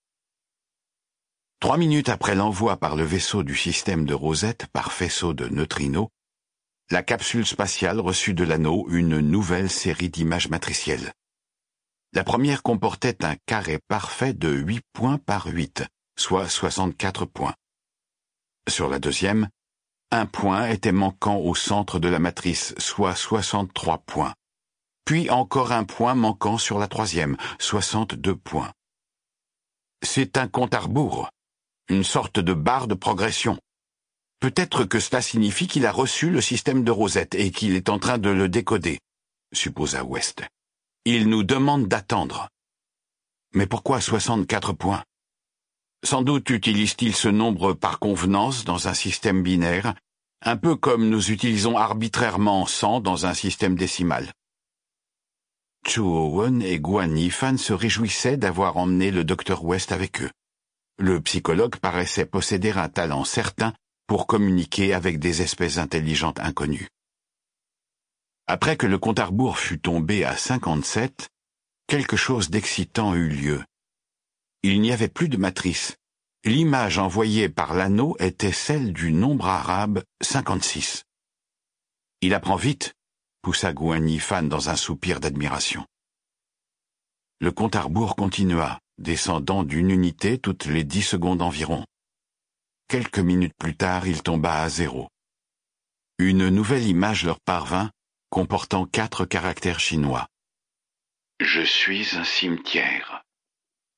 Trois minutes après l'envoi par le vaisseau du système de Rosette par faisceau de neutrinos, la capsule spatiale reçut de l'anneau une nouvelle série d'images matricielles. La première comportait un carré parfait de huit points par huit, soit soixante-quatre points. Sur la deuxième, un point était manquant au centre de la matrice, soit soixante-trois points. Puis encore un point manquant sur la troisième, soixante-deux points. C'est un compte à rebours, une sorte de barre de progression. Peut-être que cela signifie qu'il a reçu le système de Rosette et qu'il est en train de le décoder, supposa West. Il nous demande d'attendre. Mais pourquoi soixante-quatre points? Sans doute utilise-t-il ce nombre par convenance dans un système binaire, un peu comme nous utilisons arbitrairement cent dans un système décimal. Chuo-Won et Guan Yifan se réjouissaient d'avoir emmené le docteur West avec eux. Le psychologue paraissait posséder un talent certain pour communiquer avec des espèces intelligentes inconnues. Après que le compte à rebours fut tombé à cinquante-sept, quelque chose d'excitant eut lieu. Il n'y avait plus de matrice. L'image envoyée par l'anneau était celle du nombre arabe cinquante-six. « Il apprend vite », poussa Guan Yifan dans un soupir d'admiration. Le compte à rebours continua, descendant d'une unité toutes les dix secondes environ. Quelques minutes plus tard, il tomba à zéro. Une nouvelle image leur parvint, comportant quatre caractères chinois. « Je suis un cimetière. »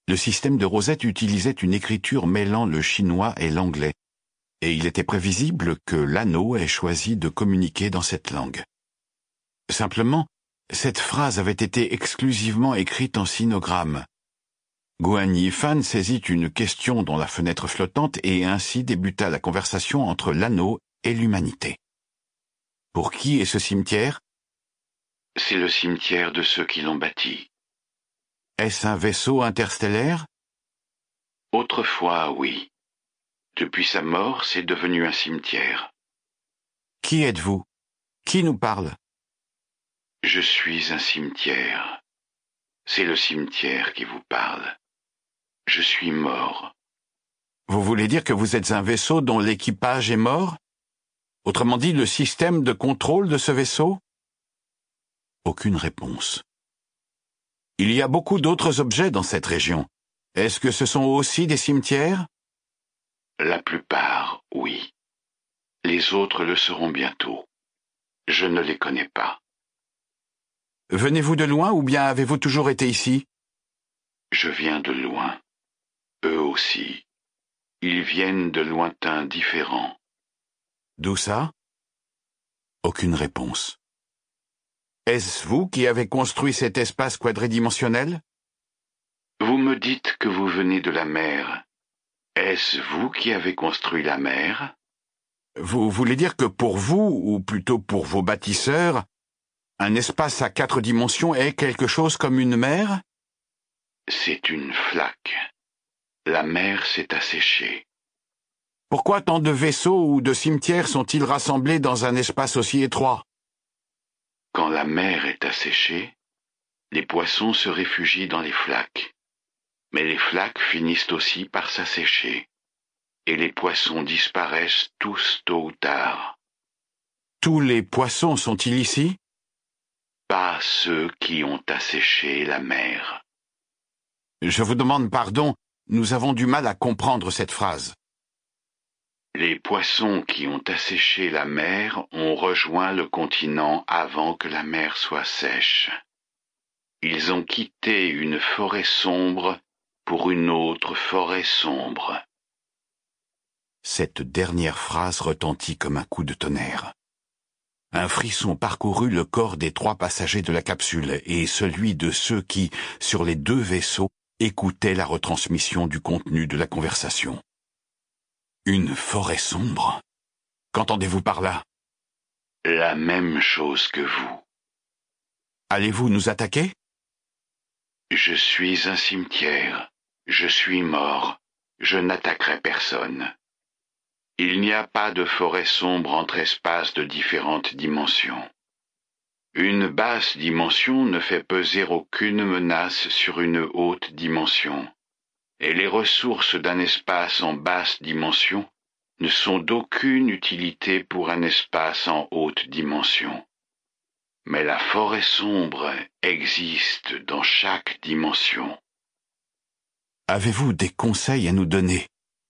Le système de Rosette utilisait une écriture mêlant le chinois et l'anglais, et il était prévisible que l'anneau ait choisi de communiquer dans cette langue. Simplement, cette phrase avait été exclusivement écrite en sinogramme. Guan Yifan saisit une question dans la fenêtre flottante et ainsi débuta la conversation entre l'anneau et l'humanité. Pour qui est ce cimetière? C'est le cimetière de ceux qui l'ont bâti. Est-ce un vaisseau interstellaire? Autrefois, oui. Depuis sa mort, c'est devenu un cimetière. Qui êtes-vous? Qui nous parle? Je suis un cimetière. C'est le cimetière qui vous parle. Je suis mort. Vous voulez dire que vous êtes un vaisseau dont l'équipage est mort? Autrement dit, le système de contrôle de ce vaisseau? Aucune réponse. Il y a beaucoup d'autres objets dans cette région. Est-ce que ce sont aussi des cimetières? La plupart, oui. Les autres le seront bientôt. Je ne les connais pas. Venez-vous de loin ou bien avez-vous toujours été ici? Je viens de loin. Eux aussi. Ils viennent de lointains différents. D'où ça? Aucune réponse. Est-ce vous qui avez construit cet espace quadridimensionnel? Vous me dites que vous venez de la mer. Est-ce vous qui avez construit la mer? Vous voulez dire que pour vous, ou plutôt pour vos bâtisseurs, un espace à quatre dimensions est quelque chose comme une mer? C'est une flaque. La mer s'est asséchée. Pourquoi tant de vaisseaux ou de cimetières sont-ils rassemblés dans un espace aussi étroit? Quand la mer est asséchée, les poissons se réfugient dans les flaques. Mais les flaques finissent aussi par s'assécher. Et les poissons disparaissent tous tôt ou tard. Tous les poissons sont-ils ici? Pas ceux qui ont asséché la mer. Je vous demande pardon, nous avons du mal à comprendre cette phrase. Les poissons qui ont asséché la mer ont rejoint le continent avant que la mer soit sèche. Ils ont quitté une forêt sombre pour une autre forêt sombre. Cette dernière phrase retentit comme un coup de tonnerre. Un frisson parcourut le corps des trois passagers de la capsule et celui de ceux qui, sur les deux vaisseaux, écoutaient la retransmission du contenu de la conversation. Une forêt sombre? Qu'entendez-vous par là? La même chose que vous. Allez-vous nous attaquer? Je suis un cimetière. Je suis mort. Je n'attaquerai personne. Il n'y a pas de forêt sombre entre espaces de différentes dimensions. Une basse dimension ne fait peser aucune menace sur une haute dimension, et les ressources d'un espace en basse dimension ne sont d'aucune utilité pour un espace en haute dimension. Mais la forêt sombre existe dans chaque dimension. Avez-vous des conseils à nous donner?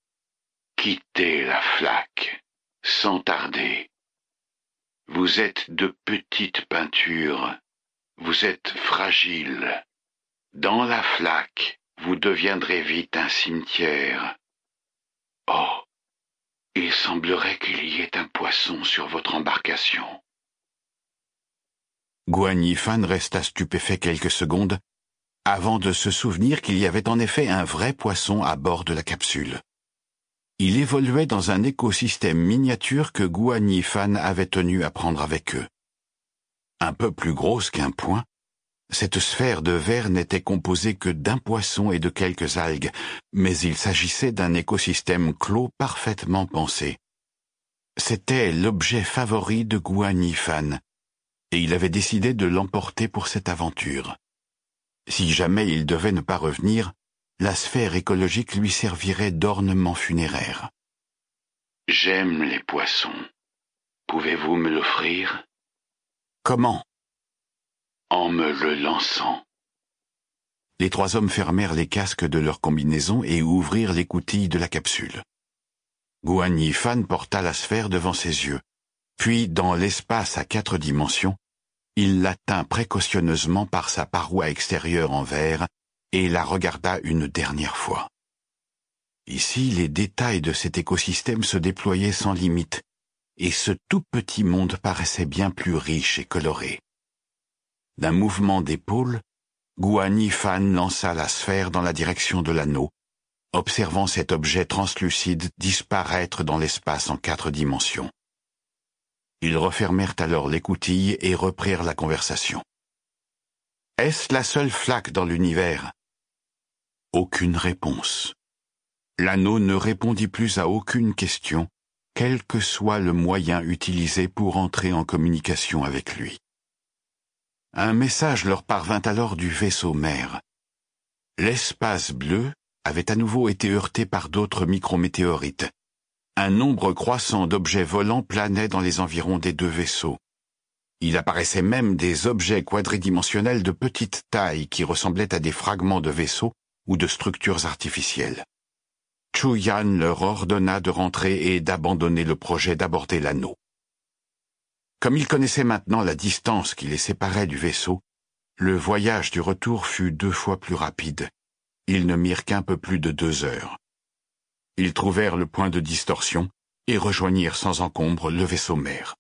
Quittez la flaque, sans tarder. Vous êtes de petites peintures, vous êtes fragiles. Dans la flaque, vous deviendrez vite un cimetière. Oh, il semblerait qu'il y ait un poisson sur votre embarcation. Guan Yifan resta stupéfait quelques secondes, avant de se souvenir qu'il y avait en effet un vrai poisson à bord de la capsule. Il évoluait dans un écosystème miniature que Guan Yifan avait tenu à prendre avec eux. Un peu plus grosse qu'un poing, cette sphère de verre n'était composée que d'un poisson et de quelques algues, mais il s'agissait d'un écosystème clos parfaitement pensé. C'était l'objet favori de Guan Yifan, et il avait décidé de l'emporter pour cette aventure. Si jamais il devait ne pas revenir, la sphère écologique lui servirait d'ornement funéraire. J'aime les poissons. Pouvez-vous me l'offrir? Comment? En me le lançant. Les trois hommes fermèrent les casques de leur combinaison et ouvrirent l'écoutille de la capsule. Guan Yifan porta la sphère devant ses yeux, puis dans l'espace à quatre dimensions, il l'atteint précautionneusement par sa paroi extérieure en verre et la regarda une dernière fois. Ici, les détails de cet écosystème se déployaient sans limite, et ce tout petit monde paraissait bien plus riche et coloré. D'un mouvement d'épaule, Guan Yifan lança la sphère dans la direction de l'anneau, observant cet objet translucide disparaître dans l'espace en quatre dimensions. Ils refermèrent alors l'écoutille et reprirent la conversation. « Est-ce la seule flaque dans l'univers ?» Aucune réponse. L'anneau ne répondit plus à aucune question, quel que soit le moyen utilisé pour entrer en communication avec lui. Un message leur parvint alors du vaisseau mère. L'espace bleu avait à nouveau été heurté par d'autres micrométéorites. Un nombre croissant d'objets volants planait dans les environs des deux vaisseaux. Il apparaissait même des objets quadridimensionnels de petite taille qui ressemblaient à des fragments de vaisseaux ou de structures artificielles. Chuyan leur ordonna de rentrer et d'abandonner le projet d'aborder l'anneau. Comme ils connaissaient maintenant la distance qui les séparait du vaisseau, le voyage du retour fut deux fois plus rapide. Ils ne mirent qu'un peu plus de deux heures. Ils trouvèrent le point de distorsion et rejoignirent sans encombre le vaisseau mère.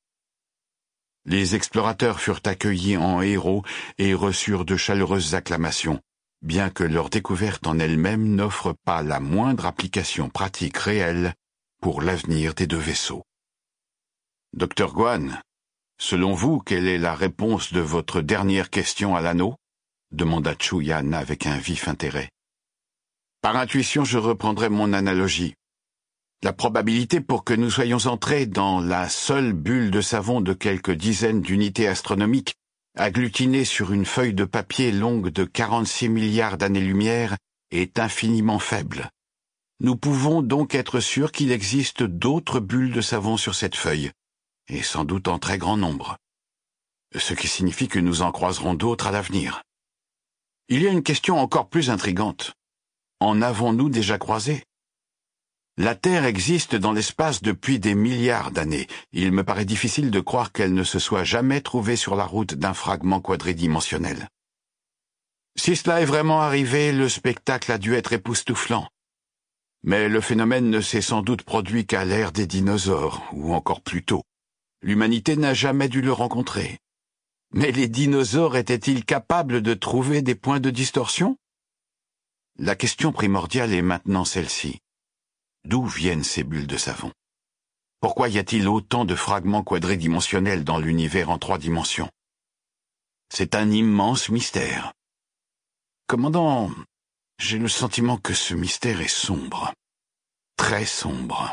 Les explorateurs furent accueillis en héros et reçurent de chaleureuses acclamations, bien que leur découverte en elle-même n'offre pas la moindre application pratique réelle pour l'avenir des deux vaisseaux. Docteur Guan, selon vous, quelle est la réponse de votre dernière question à l'anneau ? Demanda Chuyan avec un vif intérêt. Par intuition, je reprendrai mon analogie. La probabilité pour que nous soyons entrés dans la seule bulle de savon de quelques dizaines d'unités astronomiques, agglutinée sur une feuille de papier longue de quarante-six milliards d'années-lumière, est infiniment faible. Nous pouvons donc être sûrs qu'il existe d'autres bulles de savon sur cette feuille, et sans doute en très grand nombre. Ce qui signifie que nous en croiserons d'autres à l'avenir. Il y a une question encore plus intrigante. En avons-nous déjà croisé ? La Terre existe dans l'espace depuis des milliards d'années. Il me paraît difficile de croire qu'elle ne se soit jamais trouvée sur la route d'un fragment quadridimensionnel. Si cela est vraiment arrivé, le spectacle a dû être époustouflant. Mais le phénomène ne s'est sans doute produit qu'à l'ère des dinosaures, ou encore plus tôt. L'humanité n'a jamais dû le rencontrer. Mais les dinosaures étaient-ils capables de trouver des points de distorsion ? La question primordiale est maintenant celle-ci. D'où viennent ces bulles de savon? Pourquoi y a-t-il autant de fragments quadridimensionnels dans l'univers en trois dimensions? C'est un immense mystère. Commandant, j'ai le sentiment que ce mystère est sombre. Très sombre.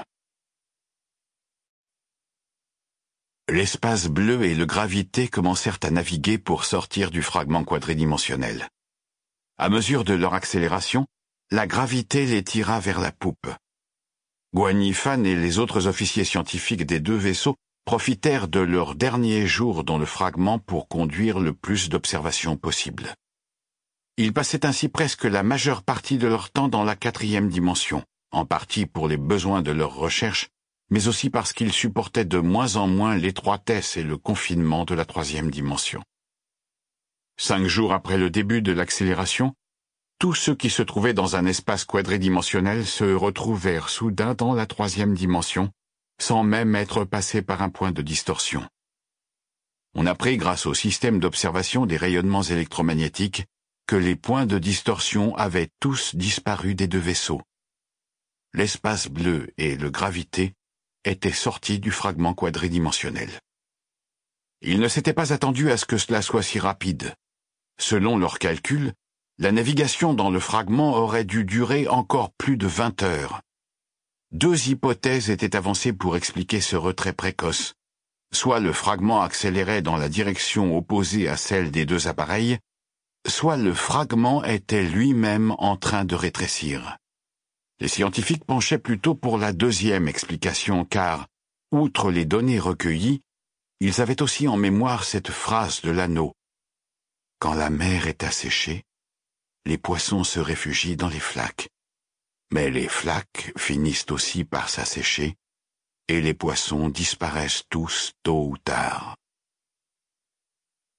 L'espace bleu et le gravité commencèrent à naviguer pour sortir du fragment quadridimensionnel. À mesure de leur accélération, la gravité les tira vers la poupe. Guan Yifan et les autres officiers scientifiques des deux vaisseaux profitèrent de leurs derniers jours dans le fragment pour conduire le plus d'observations possible. Ils passaient ainsi presque la majeure partie de leur temps dans la quatrième dimension, en partie pour les besoins de leurs recherches, mais aussi parce qu'ils supportaient de moins en moins l'étroitesse et le confinement de la troisième dimension. Cinq jours après le début de l'accélération, tous ceux qui se trouvaient dans un espace quadridimensionnel se retrouvèrent soudain dans la troisième dimension, sans même être passés par un point de distorsion. On apprit grâce au système d'observation des rayonnements électromagnétiques que les points de distorsion avaient tous disparu des deux vaisseaux. L'espace bleu et le gravité étaient sortis du fragment quadridimensionnel. Ils ne s'étaient pas attendus à ce que cela soit si rapide. Selon leurs calculs, la navigation dans le fragment aurait dû durer encore plus de vingt heures. Deux hypothèses étaient avancées pour expliquer ce retrait précoce. Soit le fragment accélérait dans la direction opposée à celle des deux appareils, soit le fragment était lui-même en train de rétrécir. Les scientifiques penchaient plutôt pour la deuxième explication car, outre les données recueillies, ils avaient aussi en mémoire cette phrase de l'anneau. Quand la mer est asséchée, les poissons se réfugient dans les flaques. Mais les flaques finissent aussi par s'assécher, et les poissons disparaissent tous tôt ou tard.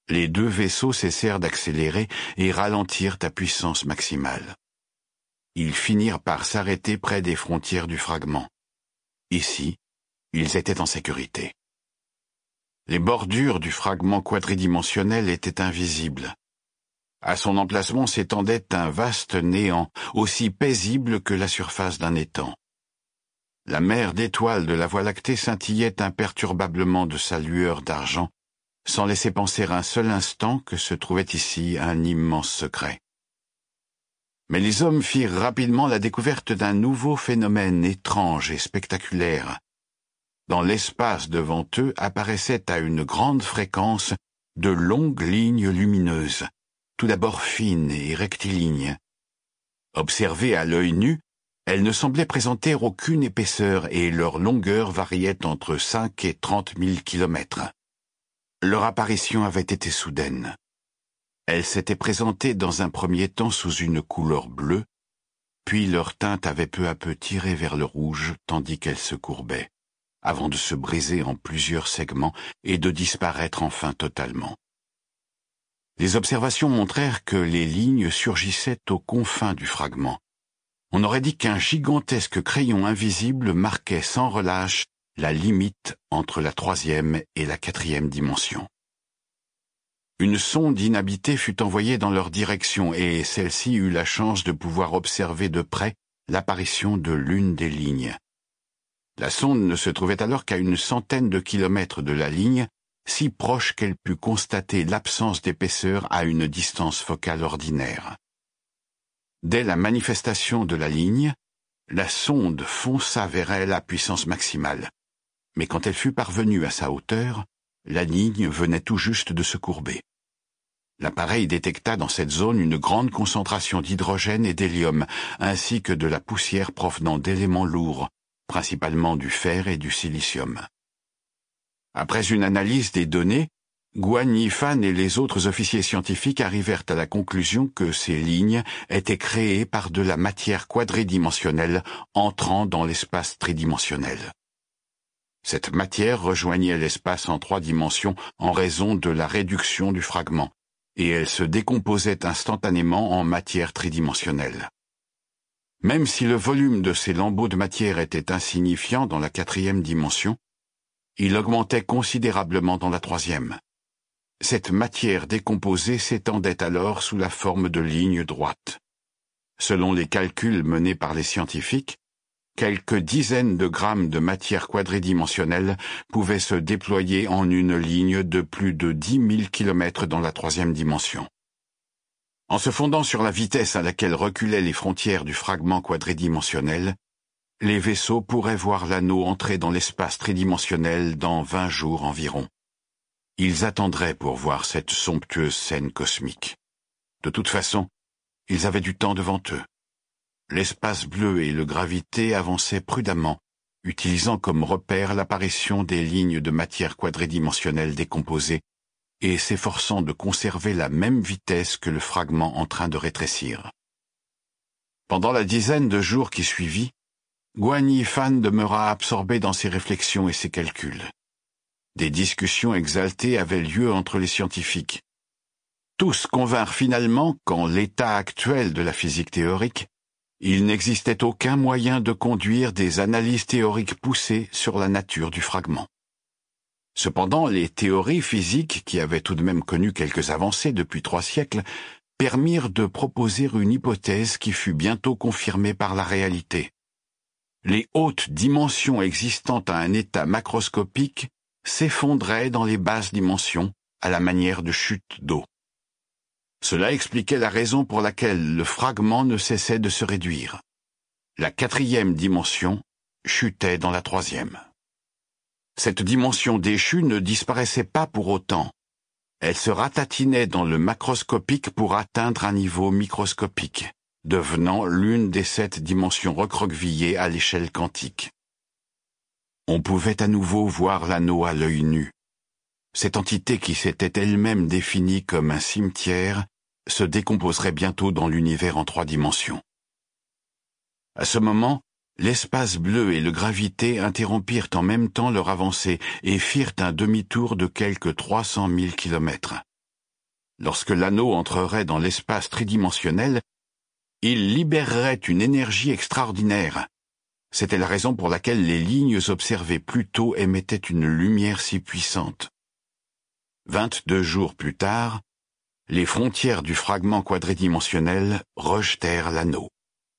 Les deux vaisseaux cessèrent d'accélérer et ralentirent à puissance maximale. Ils finirent par s'arrêter près des frontières du fragment. Ici, ils étaient en sécurité. Les bordures du fragment quadridimensionnel étaient invisibles. À son emplacement s'étendait un vaste néant, aussi paisible que la surface d'un étang. La mer d'étoiles de la Voie lactée scintillait imperturbablement de sa lueur d'argent, sans laisser penser un seul instant que se trouvait ici un immense secret. Mais les hommes firent rapidement la découverte d'un nouveau phénomène étrange et spectaculaire. Dans l'espace devant eux apparaissaient à une grande fréquence de longues lignes lumineuses, tout d'abord fines et rectilignes. Observées à l'œil nu, elles ne semblaient présenter aucune épaisseur et leur longueur variait entre cinq et trente mille kilomètres. Leur apparition avait été soudaine. Elles s'étaient présentées dans un premier temps sous une couleur bleue, puis leur teinte avait peu à peu tiré vers le rouge tandis qu'elles se courbaient, avant de se briser en plusieurs segments et de disparaître enfin totalement. Les observations montrèrent que les lignes surgissaient aux confins du fragment. On aurait dit qu'un gigantesque crayon invisible marquait sans relâche la limite entre la troisième et la quatrième dimension. Une sonde inhabitée fut envoyée dans leur direction et celle-ci eut la chance de pouvoir observer de près l'apparition de l'une des lignes. La sonde ne se trouvait alors qu'à une centaine de kilomètres de la ligne, si proche qu'elle put constater l'absence d'épaisseur à une distance focale ordinaire. Dès la manifestation de la ligne, la sonde fonça vers elle à puissance maximale. Mais quand elle fut parvenue à sa hauteur, la ligne venait tout juste de se courber. L'appareil détecta dans cette zone une grande concentration d'hydrogène et d'hélium, ainsi que de la poussière provenant d'éléments lourds, principalement du fer et du silicium. Après une analyse des données, Guan Yifan et les autres officiers scientifiques arrivèrent à la conclusion que ces lignes étaient créées par de la matière quadridimensionnelle entrant dans l'espace tridimensionnel. Cette matière rejoignait l'espace en trois dimensions en raison de la réduction du fragment, et elle se décomposait instantanément en matière tridimensionnelle. Même si le volume de ces lambeaux de matière était insignifiant dans la quatrième dimension, il augmentait considérablement dans la troisième. Cette matière décomposée s'étendait alors sous la forme de lignes droites. Selon les calculs menés par les scientifiques, quelques dizaines de grammes de matière quadridimensionnelle pouvaient se déployer en une ligne de plus de dix mille kilomètres dans la troisième dimension. En se fondant sur la vitesse à laquelle reculaient les frontières du fragment quadridimensionnel, les vaisseaux pourraient voir l'anneau entrer dans l'espace tridimensionnel dans vingt jours environ. Ils attendraient pour voir cette somptueuse scène cosmique. De toute façon, ils avaient du temps devant eux. L'espace bleu et le gravité avançaient prudemment, utilisant comme repère l'apparition des lignes de matière quadridimensionnelle décomposées et s'efforçant de conserver la même vitesse que le fragment en train de rétrécir. Pendant la dizaine de jours qui suivit, Guan Yifan demeura absorbé dans ses réflexions et ses calculs. Des discussions exaltées avaient lieu entre les scientifiques. Tous convinrent finalement qu'en l'état actuel de la physique théorique, il n'existait aucun moyen de conduire des analyses théoriques poussées sur la nature du fragment. Cependant, les théories physiques, qui avaient tout de même connu quelques avancées depuis trois siècles, permirent de proposer une hypothèse qui fut bientôt confirmée par la réalité. Les hautes dimensions existant à un état macroscopique s'effondraient dans les basses dimensions à la manière de chutes d'eau. Cela expliquait la raison pour laquelle le fragment ne cessait de se réduire. La quatrième dimension chutait dans la troisième. Cette dimension déchue ne disparaissait pas pour autant. Elle se ratatinait dans le macroscopique pour atteindre un niveau microscopique, devenant l'une des sept dimensions recroquevillées à l'échelle quantique. On pouvait à nouveau voir l'anneau à l'œil nu. Cette entité qui s'était elle-même définie comme un cimetière se décomposerait bientôt dans l'univers en trois dimensions. À ce moment, l'espace bleu et le gravité interrompirent en même temps leur avancée et firent un demi-tour de quelque trois cent mille kilomètres. lorsque l'anneau entrerait dans l'espace tridimensionnel, il libérerait une énergie extraordinaire. C'était la raison pour laquelle les lignes observées plus tôt émettaient une lumière si puissante. Vingt-deux jours plus tard, les frontières du fragment quadridimensionnel rejetèrent l'anneau.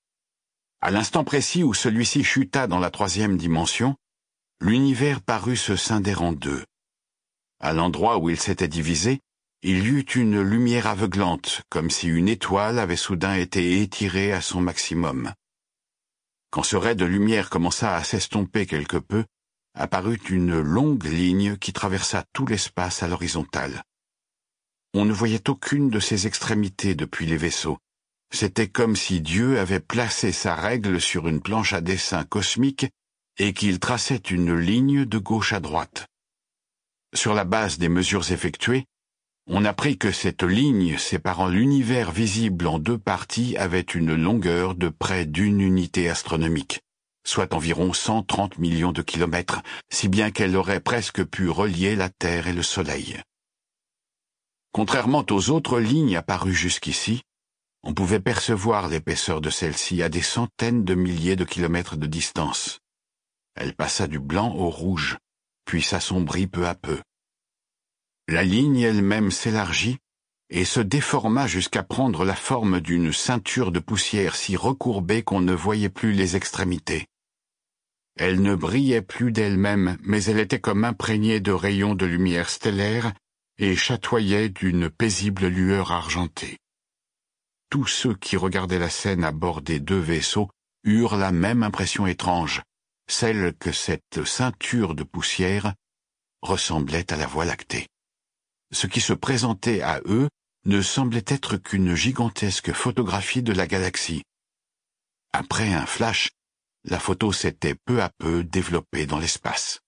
À l'instant précis où celui-ci chuta dans la troisième dimension, l'univers parut se scinder en deux. À l'endroit où il s'était divisé, il y eut une lumière aveuglante, comme si une étoile avait soudain été étirée à son maximum. Quand ce ray de lumière commença à s'estomper quelque peu, apparut une longue ligne qui traversa tout l'espace à l'horizontale. On ne voyait aucune de ses extrémités depuis les vaisseaux. C'était comme si Dieu avait placé sa règle sur une planche à dessin cosmique et qu'il traçait une ligne de gauche à droite. Sur la base des mesures effectuées, on apprit que cette ligne séparant l'univers visible en deux parties avait une longueur de près d'une unité astronomique, soit environ cent trente millions de kilomètres, si bien qu'elle aurait presque pu relier la Terre et le Soleil. Contrairement aux autres lignes apparues jusqu'ici, on pouvait percevoir l'épaisseur de celle-ci à des centaines de milliers de kilomètres de distance. Elle passa du blanc au rouge, puis s'assombrit peu à peu. La ligne elle-même s'élargit et se déforma jusqu'à prendre la forme d'une ceinture de poussière si recourbée qu'on ne voyait plus les extrémités. Elle ne brillait plus d'elle-même, mais elle était comme imprégnée de rayons de lumière stellaire et chatoyait d'une paisible lueur argentée. Tous ceux qui regardaient la scène à bord des deux vaisseaux eurent la même impression étrange, celle que cette ceinture de poussière ressemblait à la Voie lactée. Ce qui se présentait à eux ne semblait être qu'une gigantesque photographie de la galaxie. Après un flash, la photo s'était peu à peu développée dans l'espace.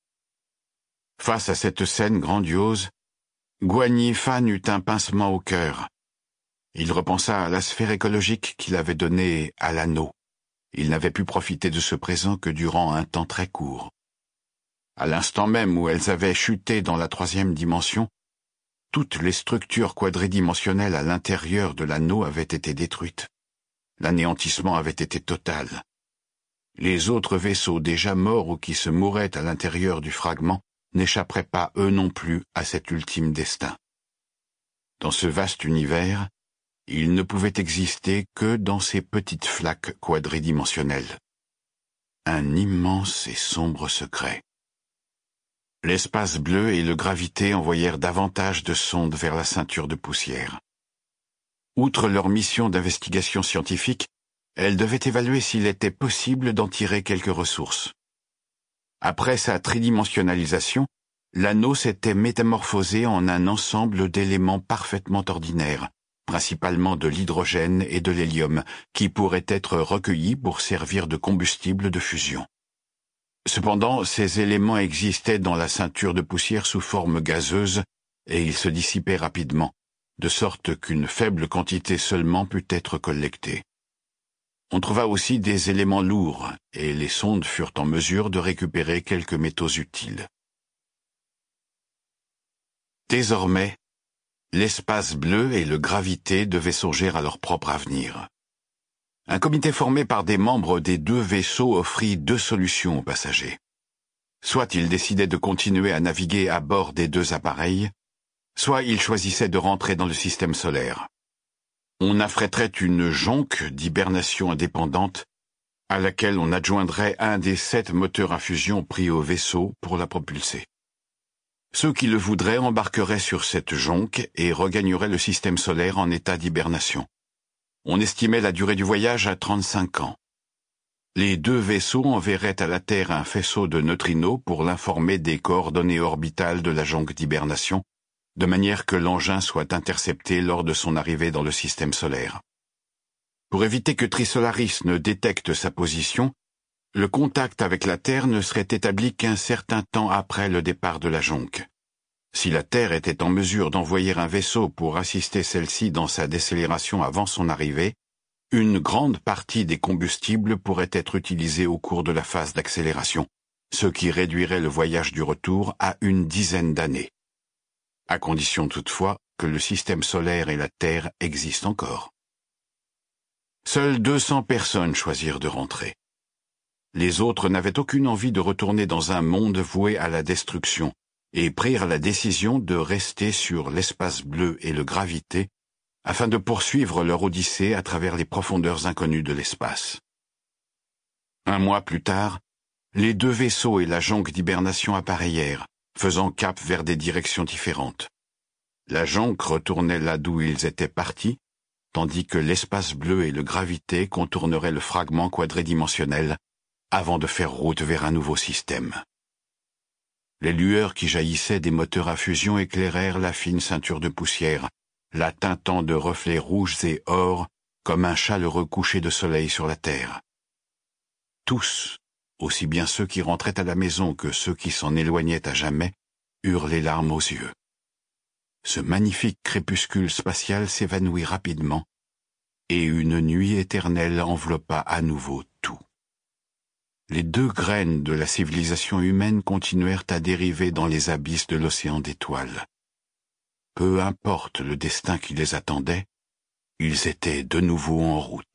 Face à cette scène grandiose, Guan Yifan eut un pincement au cœur. Il repensa à la sphère écologique qu'il avait donnée à l'anneau. Il n'avait pu profiter de ce présent que durant un temps très court. À l'instant même où elles avaient chuté dans la troisième dimension, toutes les structures quadridimensionnelles à l'intérieur de l'anneau avaient été détruites. L'anéantissement avait été total. Les autres vaisseaux déjà morts ou qui se mouraient à l'intérieur du fragment n'échapperaient pas eux non plus à cet ultime destin. Dans ce vaste univers, il ne pouvait exister que dans ces petites flaques quadridimensionnelles. Un immense et sombre secret. L'espace bleu et le gravité envoyèrent davantage de sondes vers la ceinture de poussière. Outre leur mission d'investigation scientifique, elles devaient évaluer s'il était possible d'en tirer quelques ressources. Après sa tridimensionnalisation, l'anneau s'était métamorphosé en un ensemble d'éléments parfaitement ordinaires, principalement de l'hydrogène et de l'hélium, qui pourraient être recueillis pour servir de combustible de fusion. Cependant, ces éléments existaient dans la ceinture de poussière sous forme gazeuse et ils se dissipaient rapidement, de sorte qu'une faible quantité seulement put être collectée. On trouva aussi des éléments lourds et les sondes furent en mesure de récupérer quelques métaux utiles. Désormais, l'espace bleu et le gravité devaient songer à leur propre avenir. Un comité formé par des membres des deux vaisseaux offrit deux solutions aux passagers. Soit ils décidaient de continuer à naviguer à bord des deux appareils, soit ils choisissaient de rentrer dans le système solaire. On affrèterait une jonque d'hibernation indépendante à laquelle on adjoindrait un des sept moteurs à fusion pris au vaisseau pour la propulser. Ceux qui le voudraient embarqueraient sur cette jonque et regagneraient le système solaire en état d'hibernation. On estimait la durée du voyage à trente-cinq ans. Les deux vaisseaux enverraient à la Terre un faisceau de neutrinos pour l'informer des coordonnées orbitales de la jonque d'hibernation, de manière que l'engin soit intercepté lors de son arrivée dans le système solaire. Pour éviter que Trisolaris ne détecte sa position, le contact avec la Terre ne serait établi qu'un certain temps après le départ de la jonque. Si la Terre était en mesure d'envoyer un vaisseau pour assister celle-ci dans sa décélération avant son arrivée, une grande partie des combustibles pourrait être utilisée au cours de la phase d'accélération, ce qui réduirait le voyage du retour à une dizaine d'années. À condition toutefois que le système solaire et la Terre existent encore. Seules deux cents personnes choisirent de rentrer. Les autres n'avaient aucune envie de retourner dans un monde voué à la destruction et prirent la décision de rester sur l'espace bleu et le gravité afin de poursuivre leur odyssée à travers les profondeurs inconnues de l'espace. Un mois plus tard, les deux vaisseaux et la jonque d'hibernation appareillèrent, faisant cap vers des directions différentes. La jonque retournait là d'où ils étaient partis, tandis que l'espace bleu et le gravité contourneraient le fragment quadridimensionnel avant de faire route vers un nouveau système. Les lueurs qui jaillissaient des moteurs à fusion éclairèrent la fine ceinture de poussière, la teintant de reflets rouges et or comme un chaleureux coucher de soleil sur la terre. Tous, aussi bien ceux qui rentraient à la maison que ceux qui s'en éloignaient à jamais, eurent les larmes aux yeux. Ce magnifique crépuscule spatial s'évanouit rapidement, et une nuit éternelle enveloppa à nouveau tout. Les deux graines de la civilisation humaine continuèrent à dériver dans les abysses de l'océan d'étoiles. Peu importe le destin qui les attendait, ils étaient de nouveau en route.